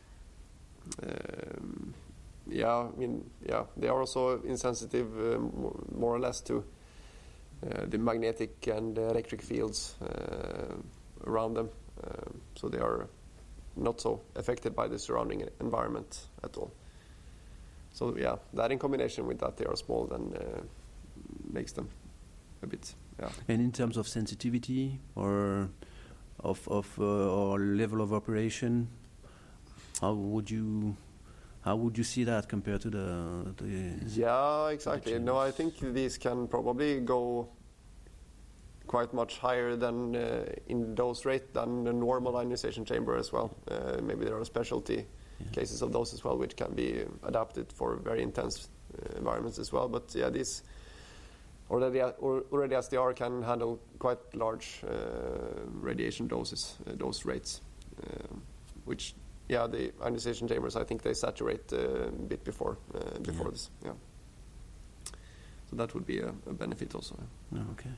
they are also insensitive more or less to the magnetic and electric fields around them, so they are not so affected by the surrounding environment at all. So yeah, that in combination with that they are small then makes them a bit. Yeah. And in terms of sensitivity or or level of operation, how would you see that compared to the Yeah, exactly. No, I think these can probably go quite much higher than in dose rate than the normal ionization chamber as well. Maybe there are specialty cases of those as well, which can be adapted for very intense environments as well. But yeah, these already as they are can handle quite large radiation dose rates, which the ionization chambers, I think they saturate a bit before this. Yeah. So that would be a benefit also. Oh, okay.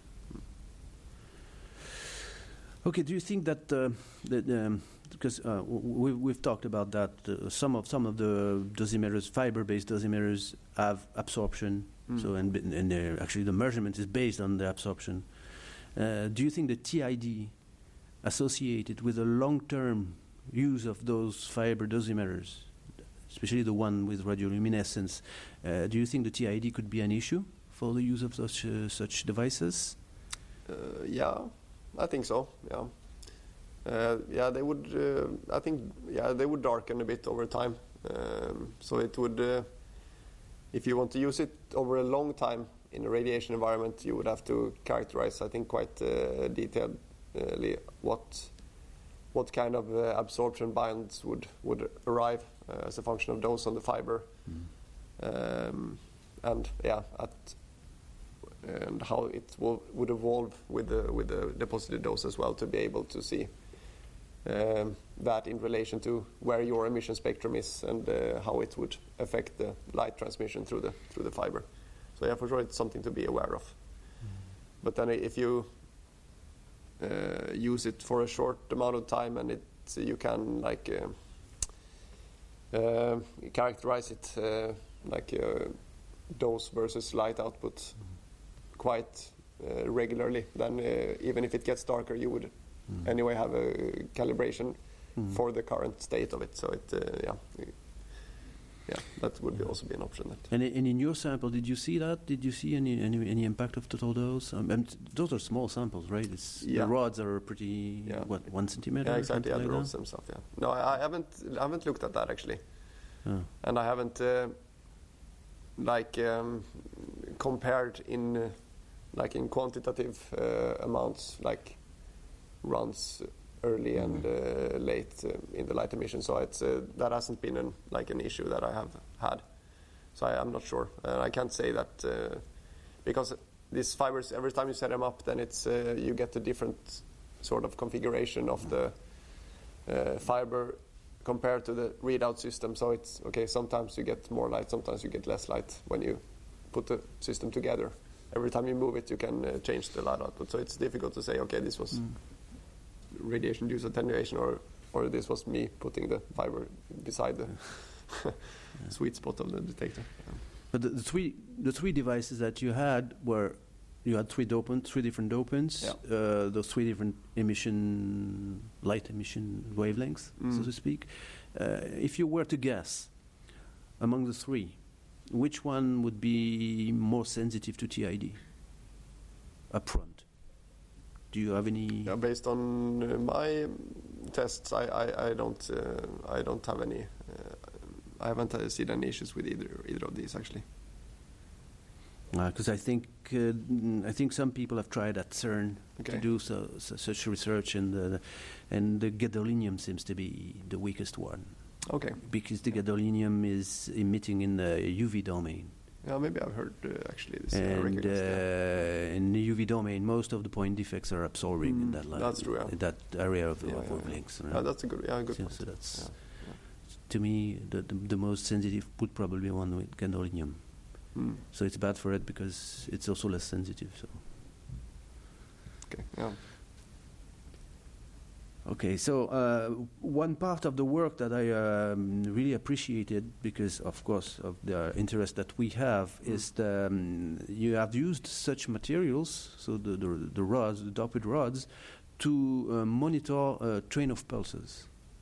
Okay. Do you think that because we've talked about that some of the dosimeters, fiber-based dosimeters, have absorption. So and actually the measurement is based on the absorption. Do you think the TID associated with a long-term use of those fiber dosimeters, especially the one with radioluminescence, do you think the TID could be an issue for the use of such devices? Yeah, I think so. Yeah, they would. I think they would darken a bit over time. So it would. If you want to use it over a long time in a radiation environment, you would have to characterize, I think, quite detailedly what kind of absorption bands would arrive as a function of dose on the fiber, and how it would evolve with the deposited dose as well, to be able to see that in relation to where your emission spectrum is and how it would affect the light transmission through the fiber. So yeah, for sure it's something to be aware of. But then if you use it for a short amount of time and you can characterize it dose versus light output quite regularly, then even if it gets darker, you would anyway have a calibration for the current state of it. So that would also be an option. And in your sample, did you see that? Did you see any impact of total dose? And those are small samples, right? The rods are pretty 1 centimeter. Yeah, exactly. The rods themselves. Yeah. No, I haven't looked at that actually, and I haven't compared in quantitative amounts, like runs early and late in the light emission. So it's that hasn't been an issue that I have had. So I'm not sure. I can't say that because these fibers, every time you set them up, then it's you get a different sort of configuration of the fiber compared to the readout system. So it's okay. Sometimes you get more light, sometimes you get less light when you put the system together. Every time you move it, you can change the light output. So it's difficult to say, okay, this was radiation-induced attenuation, or this was me putting the fiber beside the sweet spot of the detector. Yeah. But the three devices that you had were, you had three different dopants, those three different light emission wavelengths, so to speak. If you were to guess among the three, which one would be more sensitive to TID upfront? Do you have any? Yeah, based on my tests, I don't have any. I haven't seen any issues with either of these actually. Because I think some people have tried at CERN to do such research, and the gadolinium seems to be the weakest one. Okay. Because the gadolinium is emitting in the UV domain, Yeah, maybe I've heard actually this. And in the UV domain, most of the point defects are absorbing in that line. That's true. In that area of wavelengths. Yeah, that's a good. Yeah, good. So that's to me the most sensitive would probably be one with gadolinium. So it's bad for it because it's also less sensitive. So. Okay. Yeah. Okay, so one part of the work that I really appreciated, because of course of the interest that we have, is you have used such materials, so the rods, the doped rods, to monitor a train of pulses.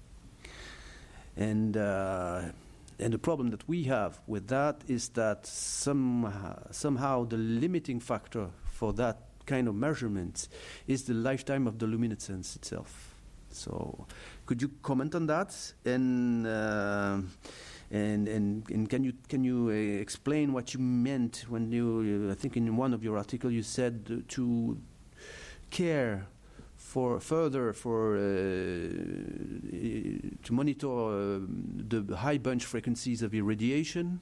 And the problem that we have with that is that somehow the limiting factor for that kind of measurement is the lifetime of the luminescence itself. So, could you comment on that? And can you explain what you meant when you? I think in one of your articles you said to care to monitor the high bunch frequencies of irradiation.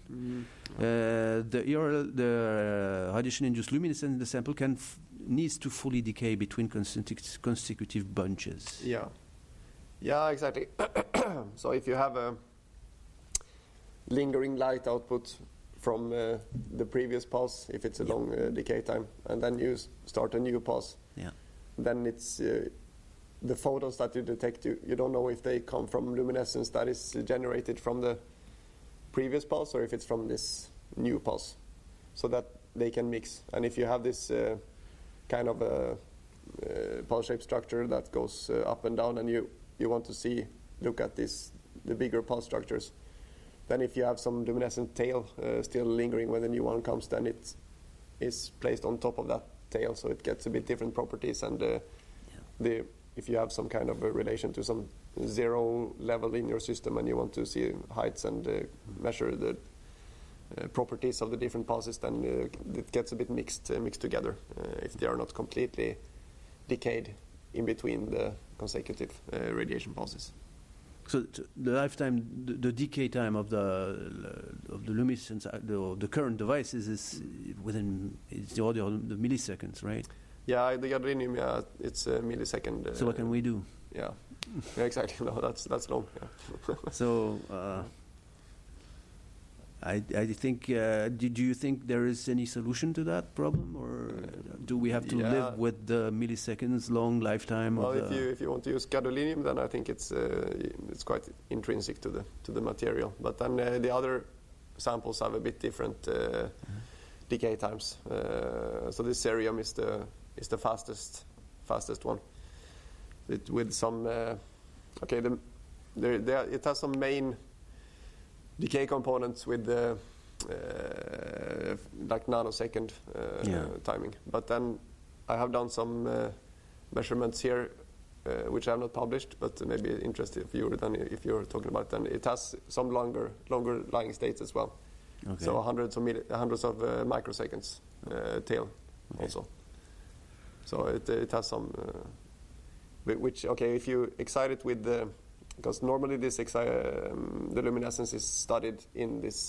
The radiation-induced luminescence in the sample needs to fully decay between consecutive bunches. Yeah, exactly. So if you have a lingering light output from the previous pulse, if it's a long decay time, and then you start a new pulse, then it's the photons that you detect, you don't know if they come from luminescence that is generated from the previous pulse or if it's from this new pulse, so that they can mix. And if you have this kind of a pulse shape structure that goes up and down, and you want to look at the bigger pulse structures, then if you have some luminescent tail still lingering when the new one comes, then it is placed on top of that tail, so it gets a bit different properties. And if you have some kind of a relation to some zero level in your system and you want to see heights and measure the properties of the different pulses, then it gets a bit mixed together if they are not completely decayed in between the consecutive radiation pulses. So the lifetime, the decay time of the luminescence, the current devices is it's the order of the milliseconds, right? Yeah, the gadolinium, it's a millisecond. So what can we do? Yeah, exactly. No, that's long. Yeah. So I think. Do you think there is any solution to that problem, or do we have to live with the milliseconds long lifetime? Well, if you want to use gadolinium, then I think it's quite intrinsic to the material. But then the other samples have a bit different decay times. So this cerium is the fastest one. With some it has some main decay components with like nanosecond timing. But then I have done some measurements here which I have not published, but maybe interested viewer than if you're talking about. Then it has some longer lying states as well. Okay. So hundreds of microseconds tail also. So it has some which if you excite it with the, because normally this the luminescence is studied in this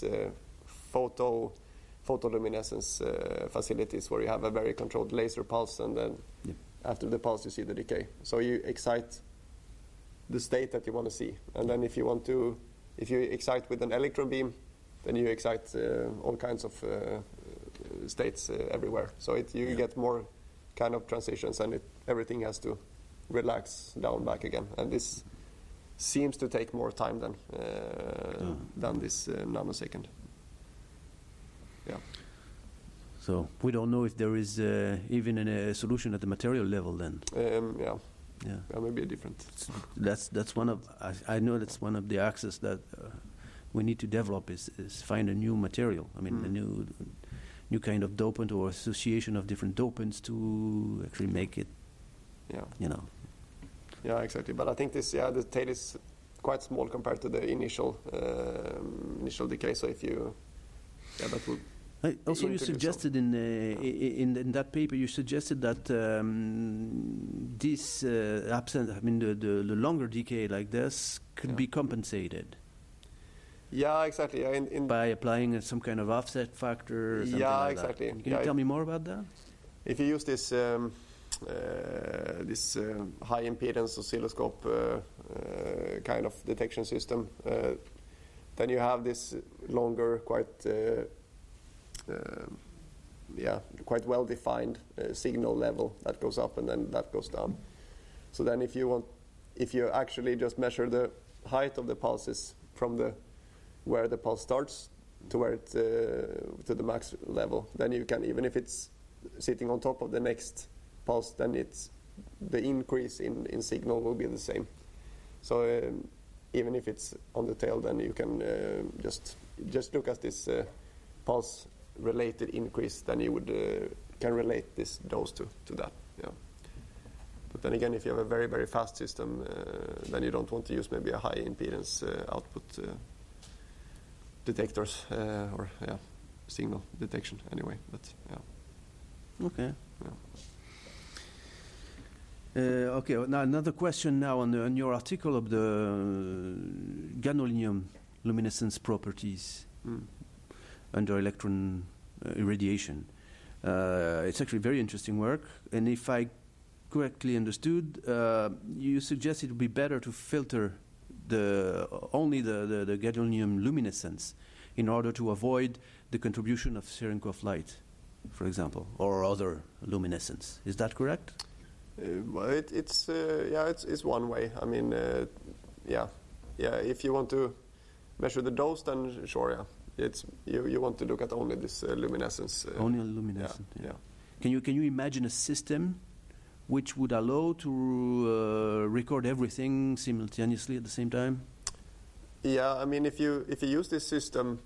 photoluminescence facilities where you have a very controlled laser pulse, and then after the pulse you see the decay. So you excite the state that you want to see, and then if you excite with an electron beam, then you excite all kinds of states everywhere. So you get more kind of transitions, and everything has to relax down back again, and this seems to take more time than this nanosecond. Yeah. So we don't know if there is even a solution at the material level then. Yeah, maybe a different. That's one of I know that's one of the axes that we need to develop is find a new material. I mean, a new kind of dopant or association of different dopants to actually make it. Yeah, exactly. But I think the tail is quite small compared to the initial decay. So if that would. Also, you suggested in that paper, you suggested that this absence, I mean, the longer decay like this could be compensated. Yeah, exactly. Yeah, by applying some kind of offset factor. Or something like exactly. That. Can you tell me more about that? If you use this high impedance oscilloscope kind of detection system, then you have this longer, quite well defined signal level that goes up and then that goes down. So then if you actually just measure the height of the pulses from where the pulse starts to where it to the max level, then you can, even if it's sitting on top of the next pulse, then the increase in signal will be the same. So even if it's on the tail, then you can just look at this pulse related increase, then you would can relate this dose to that. Yeah. But then again, if you have a very, very fast system, then you don't want to use maybe a high impedance output detectors or signal detection anyway. But yeah. Okay. Yeah. Okay. Now another question now on your article of the gadolinium luminescence properties under electron irradiation. It's actually very interesting work, and if I correctly understood, you suggest it would be better to filter only the gadolinium luminescence in order to avoid the contribution of Cherenkov light, for example, or other luminescence. Is that correct? Well, it's one way. I mean, if you want to measure the dose, then sure, yeah. It's you want to look at only this luminescence. Only luminescence. Yeah. Can you imagine a system which would allow to record everything simultaneously at the same time? Yeah, I mean, if you use this system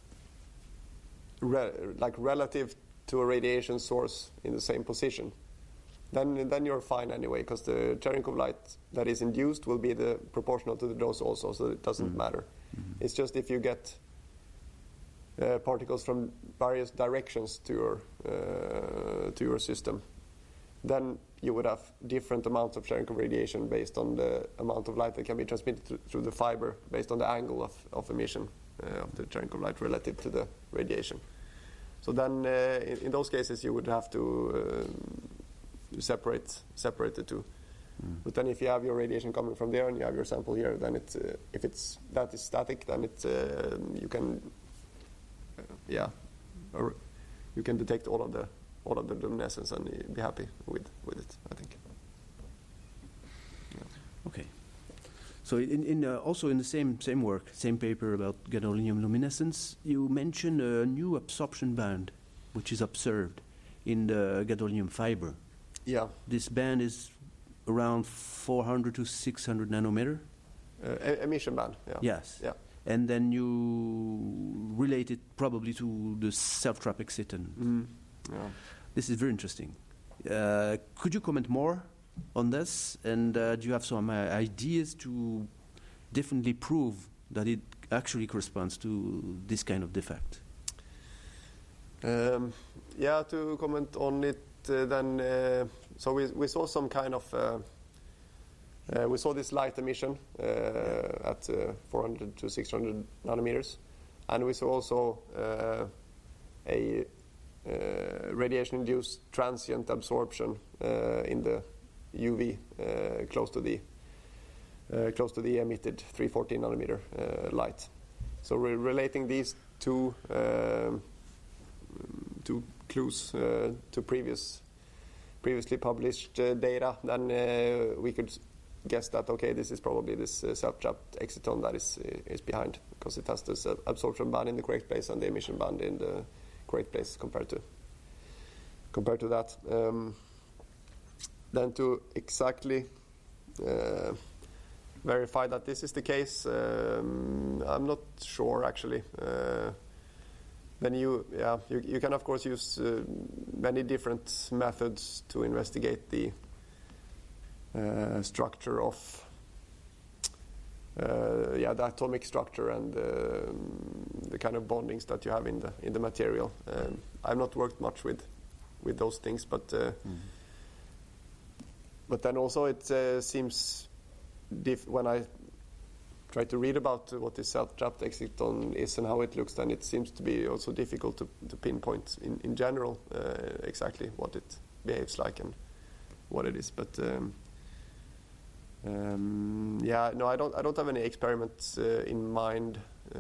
relative to a radiation source in the same position, then you're fine anyway, because the Cherenkov light that is induced will be the proportional to the dose also, so it doesn't matter. Mm-hmm. It's just if you get particles from various directions to your system, then you would have different amounts of Cherenkov radiation based on the amount of light that can be transmitted through the fiber, based on the angle of emission of the Cherenkov light relative to the radiation. So then, in those cases, you would have to separate the two. But then, if you have your radiation coming from there and you have your sample here, then if that is static, then you can. Or you can detect all of the luminescence and be happy with it, I think. Yeah. Okay. So also in the same work, same paper about gadolinium luminescence, you mentioned a new absorption band which is observed in the gadolinium fiber. Yeah. This band is around 400 to 600 nanometer. Emission band. Yeah. Yes. Yeah. And then you relate it probably to the self-trap exciton. Yeah. This is very interesting. Could you comment more on this? And do you have some ideas to definitely prove that it actually corresponds to this kind of defect? To comment on it, so we saw some kind of... we saw this light emission at 400 to 600 nanometers, and we saw also a radiation-induced transient absorption in the UV close to the emitted 314 nanometer light. So we're relating these two clues to previously published data. Then we could guess that this is probably this self-trapped exciton that is behind, because it has this absorption band in the correct place and the emission band in the correct place compared to that. Then to exactly verify that this is the case, I'm not sure actually. Then you can of course use many different methods to investigate the structure of the atomic structure and the kind of bondings that you have in the material. I've not worked much with those things, but then also it seems when I try to read about what this self-trapped exciton is and how it looks, then it seems to be also difficult to pinpoint in general exactly what it behaves like and what it is. But I don't have any experiments in mind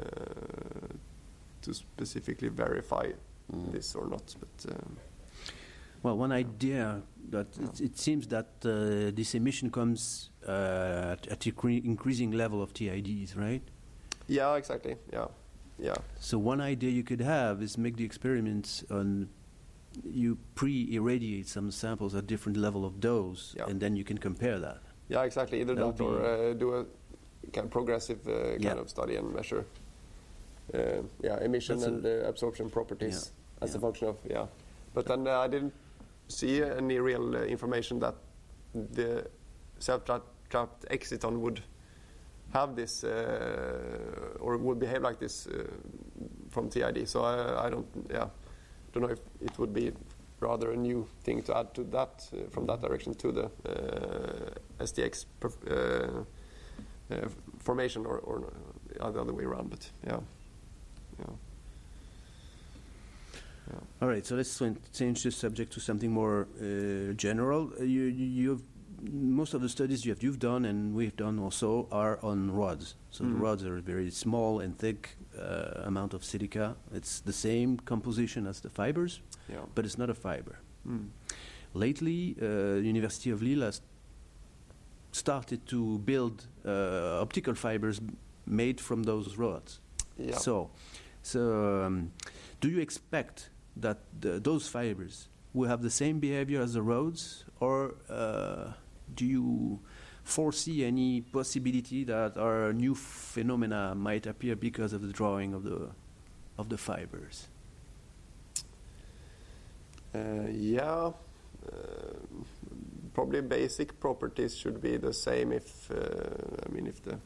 to specifically verify this or not. But well, one idea that it seems that this emission comes at increasing level of TIDs, right? Yeah, exactly. Yeah. So one idea you could have is make the experiments on you pre-irradiate some samples at different level of dose, and then you can compare that. Yeah, exactly. Either that or do a kind of progressive kind of study and measure emission and absorption properties as a function of But then I didn't see any real information that the self-trapped exciton would have this or would behave like this from TID. So I don't know if it would be rather a new thing to add to that from that direction to the STX formation or the other way around. But All right, so let's change the subject to something more general. You've most of the studies you've done and we've done also are on rods. So the rods are very small and thick amount of silica. It's the same composition as the fibers, but it's not a fiber. Lately, University of Lille has started to build optical fibers made from those rods. Yeah. So do you expect that those fibers will have the same behavior as the rods, or do you foresee any possibility that our new phenomena might appear because of the drawing of the fibers? Probably basic properties should be the same if the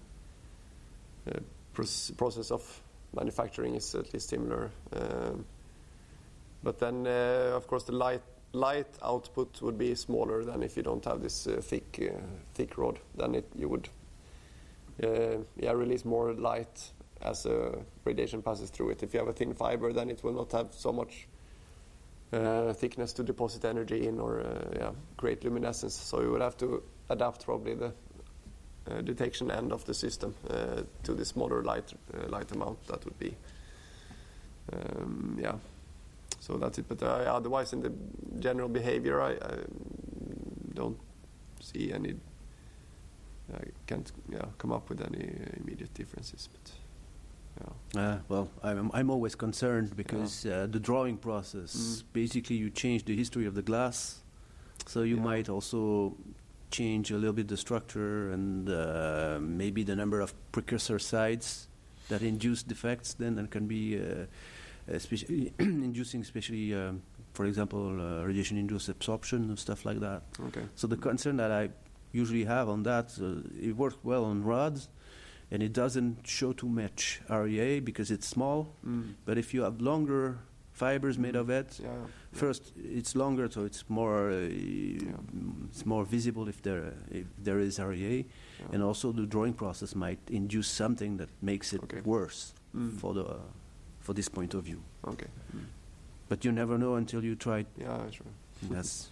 process of manufacturing is at least similar. But then, of course, the light output would be smaller than if you don't have this thick rod. Then you would release more light as radiation passes through it. If you have a thin fiber, then it will not have so much thickness to deposit energy in or create luminescence. So you would have to adapt probably the detection end of the system to the smaller light amount. That would be So that's it. But otherwise, in the general behavior, I don't see any. I can't come up with any immediate differences. But well, I'm always concerned because the drawing process, basically you change the history of the glass, so you might also change a little bit the structure and maybe the number of precursor sites that induce defects. Then there can be inducing, especially, for example, radiation-induced absorption and stuff like that. Okay. So the concern that I usually have on that, it works well on rods, and it doesn't show too much REA because it's small. But if you have longer fibers made of it, first it's longer, so it's more visible if there is REA, and also the drawing process might induce something that makes it worse for this point of view. Okay. But you never know until you try. Yeah, sure. Yes.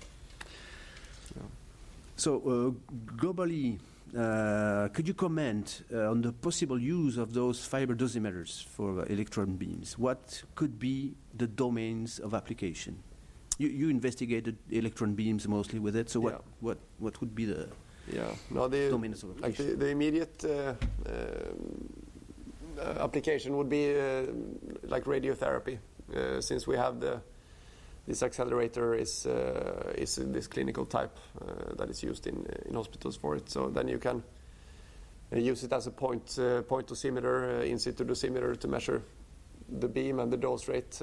So globally, could you comment on the possible use of those fiber dosimeters for electron beams? What could be the domains of application? You investigated electron beams mostly with it, so what would be the domains of application? Like the immediate application would be like radiotherapy, since we have this accelerator is this clinical type that is used in hospitals for it. So then you can use it as a point dosimeter, in situ dosimeter, to measure the beam and the dose rate.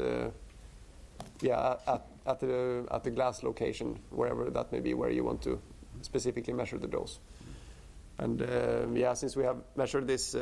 At the glass location, wherever that may be, where you want to specifically measure the dose. And since we have measured this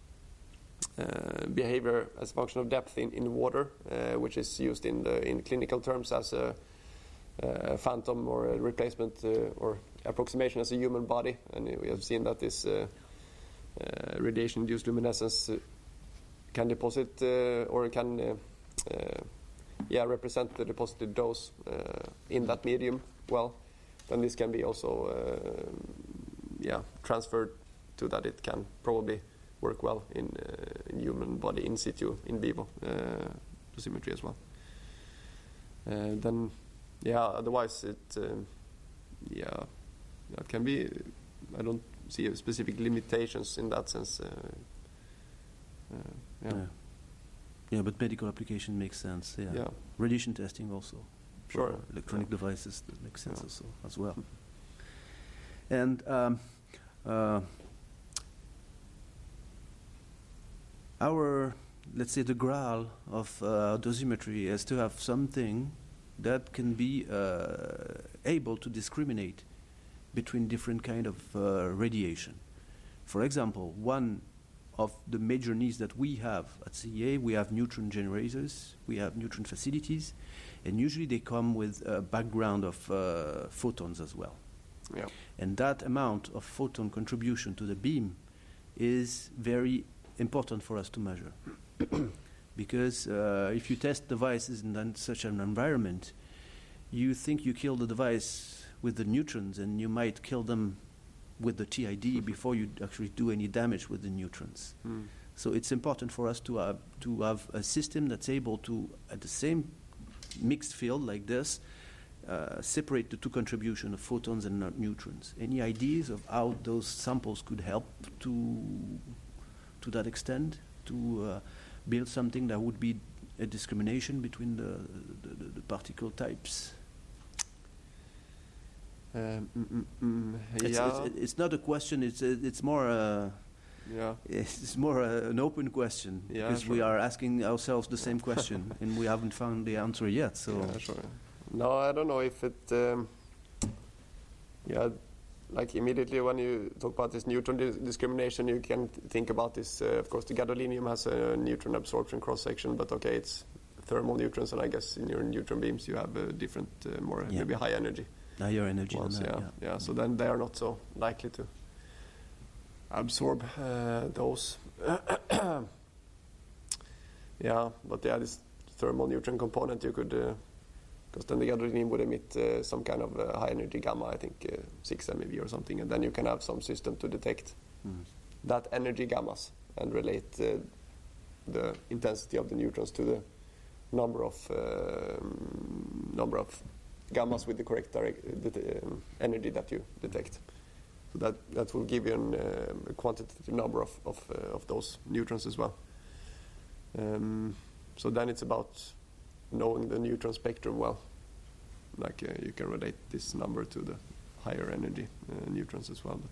behavior as a function of depth in water, which is used in clinical terms as a phantom or a replacement or approximation as a human body, and we have seen that this radiation-induced luminescence can deposit or can represent the deposited dose in that medium well, then this can be also transferred to that it can probably work well in human body in situ, in vivo dosimetry as well. Then, otherwise it can be. I don't see specific limitations in that sense. But medical application makes sense. Yeah. Radiation testing also. Sure. Electronic devices, that makes sense also as well. And our, let's say, the graal of dosimetry is to have something that can be able to discriminate between different kind of radiation. For example, one of the major needs that we have at CEA, we have neutron generators, we have neutron facilities, and usually they come with a background of photons as well. Yeah. And that amount of photon contribution to the beam is very important for us to measure. Because if you test devices in such an environment, you think you kill the device with the neutrons, and you might kill them with the TID before you actually do any damage with the neutrons. So it's important for us to have a system that's able to, at the same mixed field like this, separate the two contributions of photons and neutrons. Any ideas of how those samples could help to that extent, to build something that would be a discrimination between the particle types? It's not a question. It's more. It's more an open question because we are asking ourselves the same question and we haven't found the answer yet. So. Yeah, sure. No, I don't know if it. Like immediately when you talk about this neutron discrimination, you can think about this. Of course, the gadolinium has a neutron absorption cross section, but okay, it's thermal neutrons, and I guess in your neutron beams you have different, maybe high energy. Higher energy ones, than that, so then they are not so likely to absorb those. This thermal neutron component you could, because then the gadolinium would emit some kind of high energy gamma, I think 6 MeV or something, and then you can have some system to detect that energy gammas and relate the intensity of the neutrons to the number of gammas with the correct energy that you detect. So that will give you a quantitative number of those neutrons as well. So then it's about knowing the neutron spectrum well. Like you can relate this number to the higher energy neutrons as well.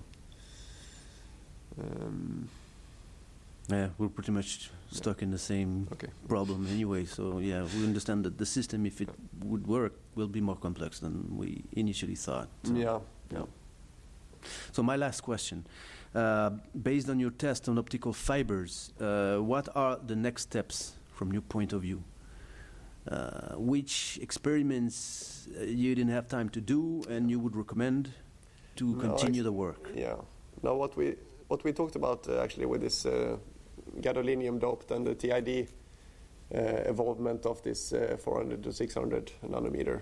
But we're pretty much stuck in the same problem anyway. So we understand that the system, if it would work, will be more complex than we initially thought. So. So my last question, based on your test on optical fibers, what are the next steps from your point of view? Which experiments you didn't have time to do and you would recommend to continue the work? Now what we talked about actually with this gadolinium doped and the TID evolvement of this 400 to 600 nanometer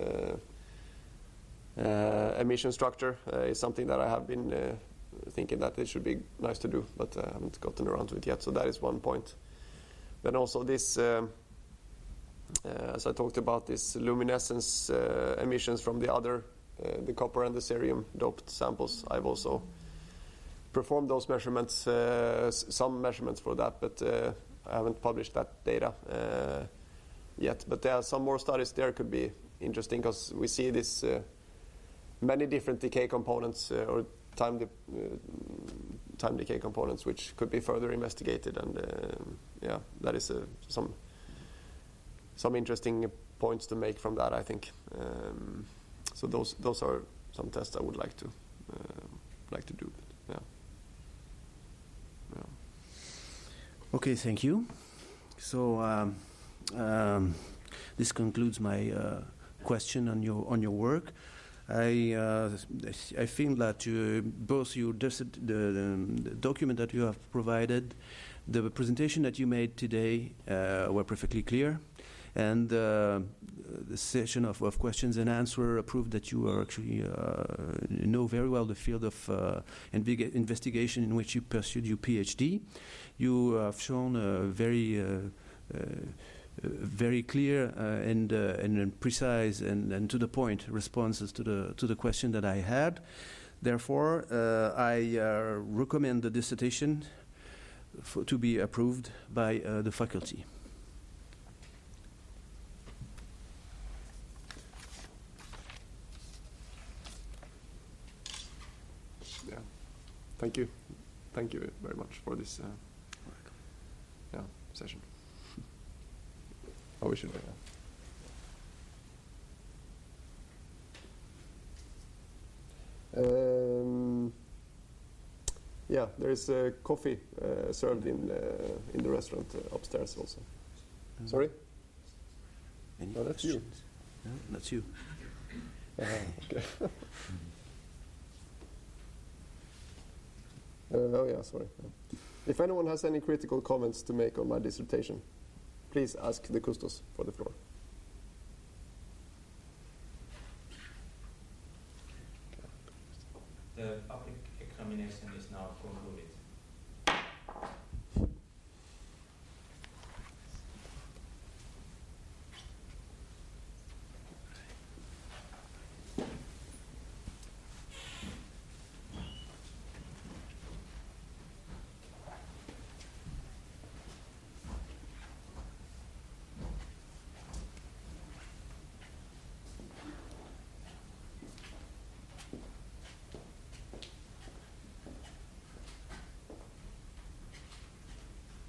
emission structure is something that I have been thinking that it should be nice to do, but I haven't gotten around to it yet. So that is one point. Then also this, as I talked about, this luminescence emissions from the other, the copper and the cerium doped samples. I've also performed those measurements, some measurements for that, but I haven't published that data yet. But there are some more studies there could be interesting because we see this many different decay components or time decay components which could be further investigated, and that is some interesting points to make from that, I think. So those are some tests I would like to do. Okay, thank you. So this concludes my question on your work. I think that both the document that you have provided, the presentation that you made today were perfectly clear, and the session of questions and answer proved that you are actually know very well the field of investigation in which you pursued your PhD. You have shown very clear and precise and to the point responses to the question that I had. Therefore, I recommend the dissertation to be approved by the faculty. Yeah, thank you very much for this session. Oh, we should. Yeah, there is coffee served in the restaurant upstairs also. Sorry? Any that's you. No, that's you. Okay. Oh yeah, sorry. If anyone has any critical comments to make on my dissertation, please ask the custos for the floor. The public examination is now concluded.